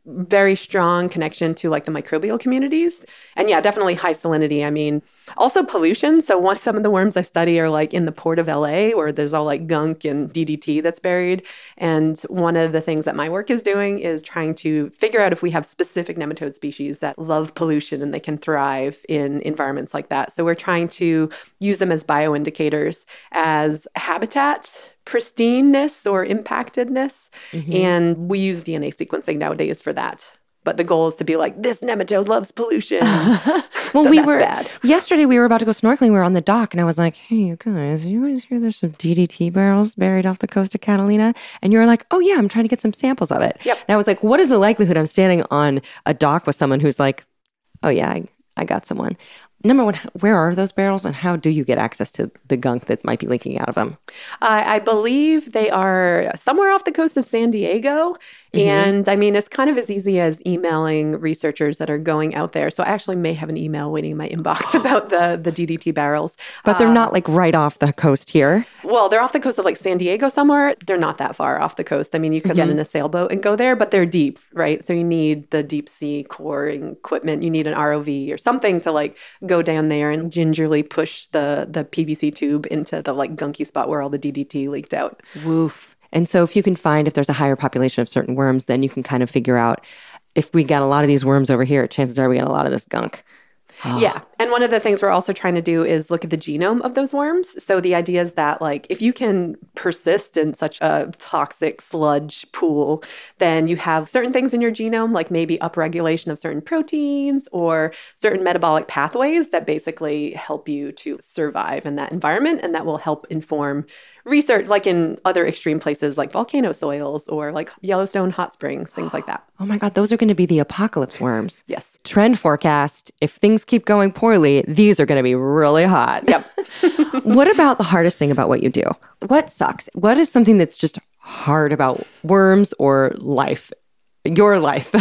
Speaker 5: very strong connection to like the microbial communities. And yeah, definitely high salinity. I mean, also pollution. So one, some of the worms I study are like in the port of L A where there's all like gunk and D D T that's buried. And one of the things that my work is doing is trying to figure out if we have specific nematode species that love pollution and they can thrive in environments like that. So we're trying to use them as bioindicators, as habitat pristineness or impactedness. Mm-hmm. And we use D N A sequencing nowadays for that. But the goal is to be like, this nematode loves pollution.
Speaker 1: well,
Speaker 5: so
Speaker 1: we
Speaker 5: that's
Speaker 1: were,
Speaker 5: bad.
Speaker 1: Yesterday we were about to go snorkeling. We were on the dock and I was like, hey, you guys, you guys hear there's some D D T barrels buried off the coast of Catalina? And you were like, oh yeah, I'm trying to get some samples of it.
Speaker 5: Yep.
Speaker 1: And I was like, what is the likelihood I'm standing on a dock with someone who's like, oh yeah, I, I got someone. Number one, where are those barrels and how do you get access to the gunk that might be leaking out of them?
Speaker 5: Uh, I believe they are somewhere off the coast of San Diego. Mm-hmm. And I mean, it's kind of as easy as emailing researchers that are going out there. So I actually may have an email waiting in my inbox about the, the D D T barrels.
Speaker 1: But they're
Speaker 5: uh,
Speaker 1: not like right off the coast here.
Speaker 5: Well, they're off the coast of like San Diego somewhere. They're not that far off the coast. I mean, you could mm-hmm. get in a sailboat and go there, but they're deep, right? So you need the deep sea coring equipment. You need an R O V or something to like go down there and gingerly push the the P V C tube into the like gunky spot where all the D D T leaked out.
Speaker 1: Woof. And so if you can find if there's a higher population of certain worms, then you can kind of figure out if we got a lot of these worms over here, chances are we got a lot of this gunk.
Speaker 5: Oh. Yeah. And one of the things we're also trying to do is look at the genome of those worms. So the idea is that, like, if you can persist in such a toxic sludge pool, then you have certain things in your genome, like maybe upregulation of certain proteins or certain metabolic pathways that basically help you to survive in that environment. And that will help inform research, like in other extreme places like volcano soils or like Yellowstone hot springs, things like that.
Speaker 1: Oh my God, those are going to be the apocalypse worms.
Speaker 5: Yes.
Speaker 1: Trend forecast, if things keep going poorly, these are going to be really hot.
Speaker 5: Yep.
Speaker 1: What about the hardest thing about what you do? What sucks? What is something that's just hard about worms or life? Your life?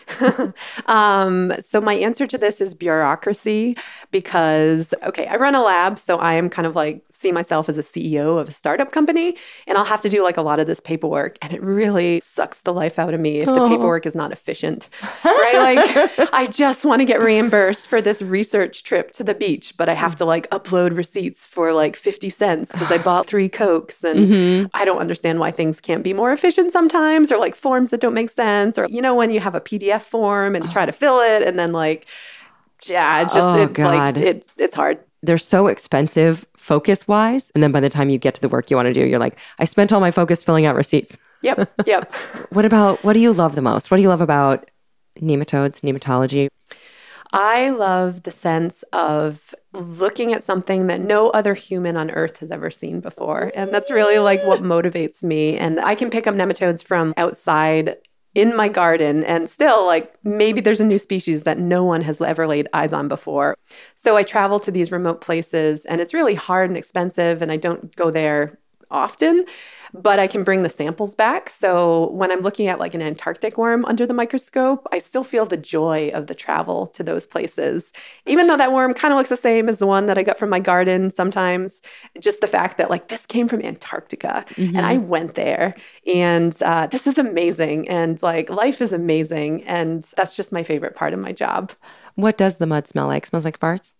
Speaker 5: um, so my answer to this is bureaucracy because, okay, I run a lab, so I am kind of like, see myself as a C E O of a startup company, and I'll have to do like a lot of this paperwork, and it really sucks the life out of me if the oh. paperwork is not efficient, right? Like, I just want to get reimbursed for this research trip to the beach, but I have to like upload receipts for like fifty cents because I bought three Cokes, and mm-hmm. I don't understand why things can't be more efficient sometimes, or like forms that don't make sense, or, you know, when you have a P D F form and try to fill it, and then like, yeah, it's just,
Speaker 1: oh,
Speaker 5: it, like, it's, it's hard.
Speaker 1: They're so expensive focus-wise. And then by the time you get to the work you want to do, you're like, I spent all my focus filling out receipts.
Speaker 5: Yep, yep.
Speaker 1: What about, what do you love the most? What do you love about nematodes, nematology?
Speaker 5: I love the sense of looking at something that no other human on Earth has ever seen before. And that's really like what motivates me. And I can pick up nematodes from outside in my garden, and still, like, maybe there's a new species that no one has ever laid eyes on before. So I travel to these remote places, and it's really hard and expensive, and I don't go there often, but I can bring the samples back. So when I'm looking at like an Antarctic worm under the microscope, I still feel the joy of the travel to those places. Even though that worm kind of looks the same as the one that I got from my garden sometimes, just the fact that like this came from Antarctica mm-hmm. and I went there, and uh, this is amazing, and like life is amazing, and that's just my favorite part of my job.
Speaker 1: What does the mud smell like? Smells like farts?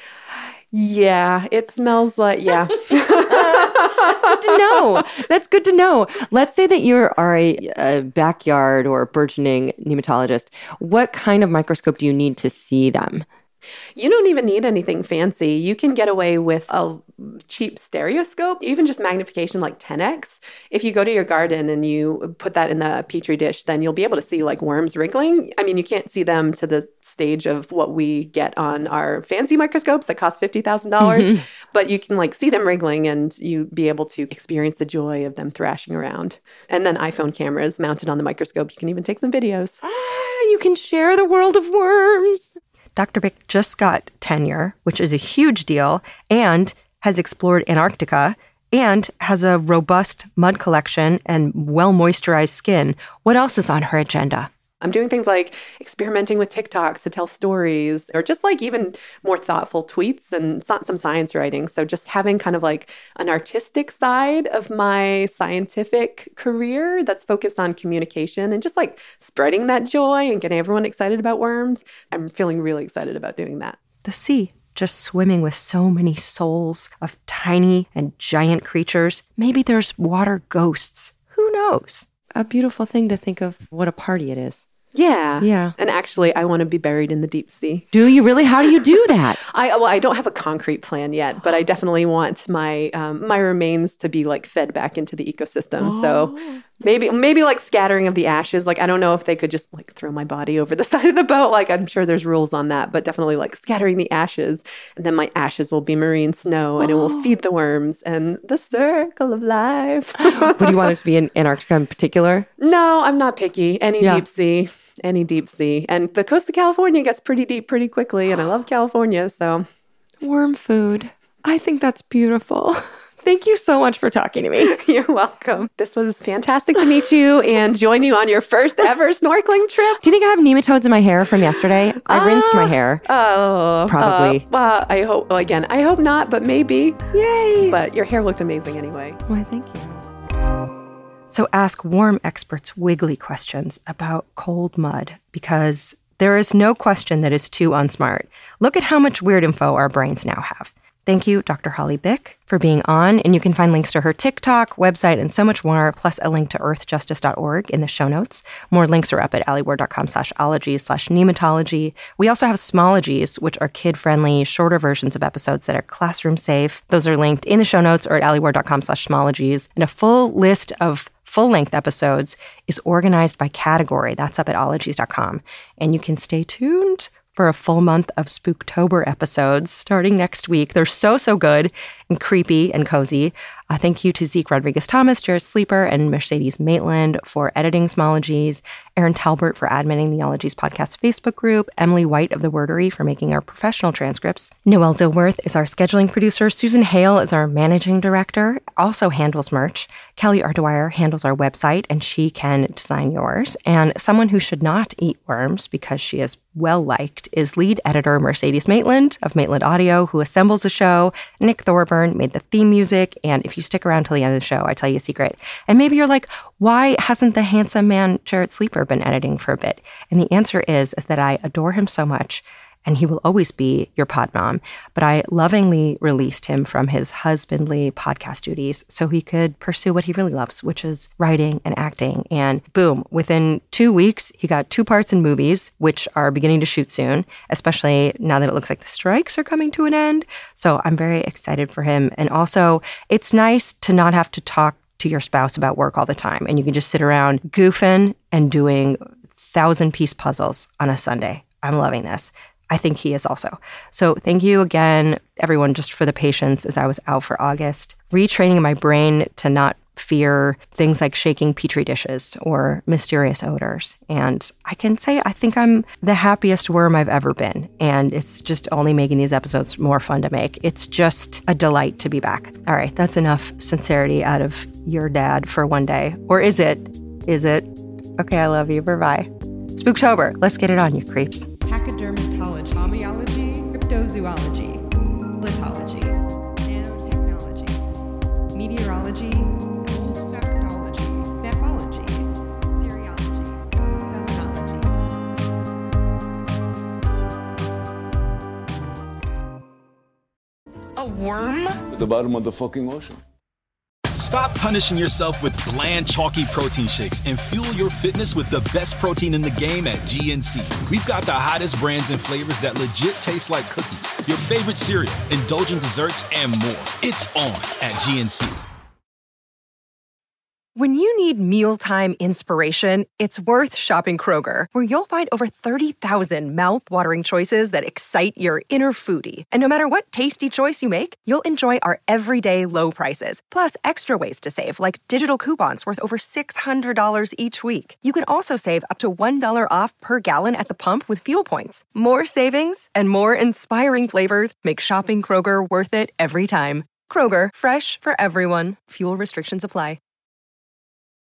Speaker 5: Yeah, it smells like, yeah.
Speaker 1: That's good to know. That's good to know. Let's say that you are a, a backyard or burgeoning nematologist. What kind of microscope do you need to see them?
Speaker 5: You don't even need anything fancy. You can get away with a cheap stereoscope, even just magnification like ten x. If you go to your garden and you put that in the Petri dish, then you'll be able to see like worms wriggling. I mean, you can't see them to the stage of what we get on our fancy microscopes that cost fifty thousand dollars, mm-hmm. but you can like see them wriggling, and you be able to experience the joy of them thrashing around. And then iPhone cameras mounted on the microscope. You can even take some videos.
Speaker 1: Ah, you can share the world of worms. Doctor Bick just got tenure, which is a huge deal, and has explored Antarctica, and has a robust mud collection and well-moisturized skin. What else is on her agenda?
Speaker 5: I'm doing things like experimenting with TikToks to tell stories, or just like even more thoughtful tweets and some science writing. So just having kind of like an artistic side of my scientific career that's focused on communication and just like spreading that joy and getting everyone excited about worms. I'm feeling really excited about doing that.
Speaker 1: The sea, just swimming with so many souls of tiny and giant creatures. Maybe there's water ghosts. Who knows? A beautiful thing to think of what a party it is.
Speaker 5: Yeah.
Speaker 1: Yeah.
Speaker 5: And actually, I want to be buried in the deep sea.
Speaker 1: Do you really? How do you do that?
Speaker 5: I well, I don't have a concrete plan yet, but I definitely want my um, my remains to be like fed back into the ecosystem. Oh. So maybe maybe like scattering of the ashes. Like I don't know if they could just like throw my body over the side of the boat. Like I'm sure there's rules on that, but definitely like scattering the ashes, and then my ashes will be marine snow, and oh. it will feed the worms and the circle of life.
Speaker 1: Would you want it to be in Antarctica in particular?
Speaker 5: No, I'm not picky. Any
Speaker 1: yeah.
Speaker 5: deep sea. Any deep sea. And the coast of California gets pretty deep pretty quickly, and I love California, so.
Speaker 1: Worm food. I think that's beautiful. Thank you so much for talking to me.
Speaker 5: You're welcome. This was fantastic to meet you and join you on your first ever snorkeling trip.
Speaker 1: Do you think I have nematodes in my hair from yesterday? I uh, rinsed my hair.
Speaker 5: Oh.
Speaker 1: Probably.
Speaker 5: Uh, well, I hope, well, again, I hope not, but maybe.
Speaker 1: Yay.
Speaker 5: But your hair looked amazing anyway.
Speaker 1: Why, thank you. So ask worm experts wiggly questions about cold mud, because there is no question that is too unsmart. Look at how much weird info our brains now have. Thank you, Doctor Holly Bick, for being on. And you can find links to her TikTok, website, and so much more, plus a link to earth justice dot org in the show notes. More links are up at alieward.com slash ologies slash nematology. We also have Smologies, which are kid-friendly, shorter versions of episodes that are classroom safe. Those are linked in the show notes or at alieward.com slash smologies. And a full list of full-length episodes is organized by category. That's up at ologies dot com. And you can stay tuned for a full month of Spooktober episodes starting next week. They're so, so good and creepy and cozy. Uh, thank you to Zeke Rodriguez-Thomas, Jared Sleeper, and Mercedes Maitland for editing Smologies, Aaron Talbert for adminning the Ologies podcast Facebook group, Emily White of The Wordery for making our professional transcripts. Noelle Dilworth is our scheduling producer. Susan Hale is our managing director, also handles merch. Kelly Ardwire handles our website, and she can design yours. And someone who should not eat worms because she is well-liked is lead editor Mercedes Maitland of Maitland Audio, who assembles the show. Nick Thorburn made the theme music, and if you stick around till the end of the show, I tell you a secret. And maybe you're like, why hasn't the handsome man Jared Sleeper been editing for a bit? And the answer is, is that I adore him so much, and he will always be your pod mom. But I lovingly released him from his husbandly podcast duties so he could pursue what he really loves, which is writing and acting. And boom, within two weeks, he got two parts in movies, which are beginning to shoot soon, especially now that it looks like the strikes are coming to an end. So I'm very excited for him. And also, it's nice to not have to talk to your spouse about work all the time. And you can just sit around goofing and doing thousand-piece puzzles on a Sunday. I'm loving this. I think he is also. So thank you again, everyone, just for the patience as I was out for August. Retraining my brain to not fear things like shaking Petri dishes or mysterious odors. And I can say I think I'm the happiest worm I've ever been. And it's just only making these episodes more fun to make. It's just a delight to be back. All right, that's enough sincerity out of your dad for one day. Or is it? Is it? Okay, I love you. Bye-bye. Spooktober. Let's get it on, you creeps.
Speaker 12: Pachydermatology, homeology, cryptozoology, litology, nanotechnology, meteorology, olfactology, nephology, serology, selenology.
Speaker 13: A worm?
Speaker 14: At the bottom of the fucking ocean.
Speaker 15: Stop punishing yourself with bland, chalky protein shakes and fuel your fitness with the best protein in the game at G N C. We've got the hottest brands and flavors that legit taste like cookies, your favorite cereal, indulgent desserts, and more. It's on at G N C.
Speaker 1: When you need mealtime inspiration, it's worth shopping Kroger, where you'll find over thirty thousand mouth-watering choices that excite your inner foodie. And no matter what tasty choice you make, you'll enjoy our everyday low prices, plus extra ways to save, like digital coupons worth over six hundred dollars each week. You can also save up to one dollar off per gallon at the pump with fuel points. More savings and more inspiring flavors make shopping Kroger worth it every time. Kroger, fresh for everyone. Fuel restrictions apply.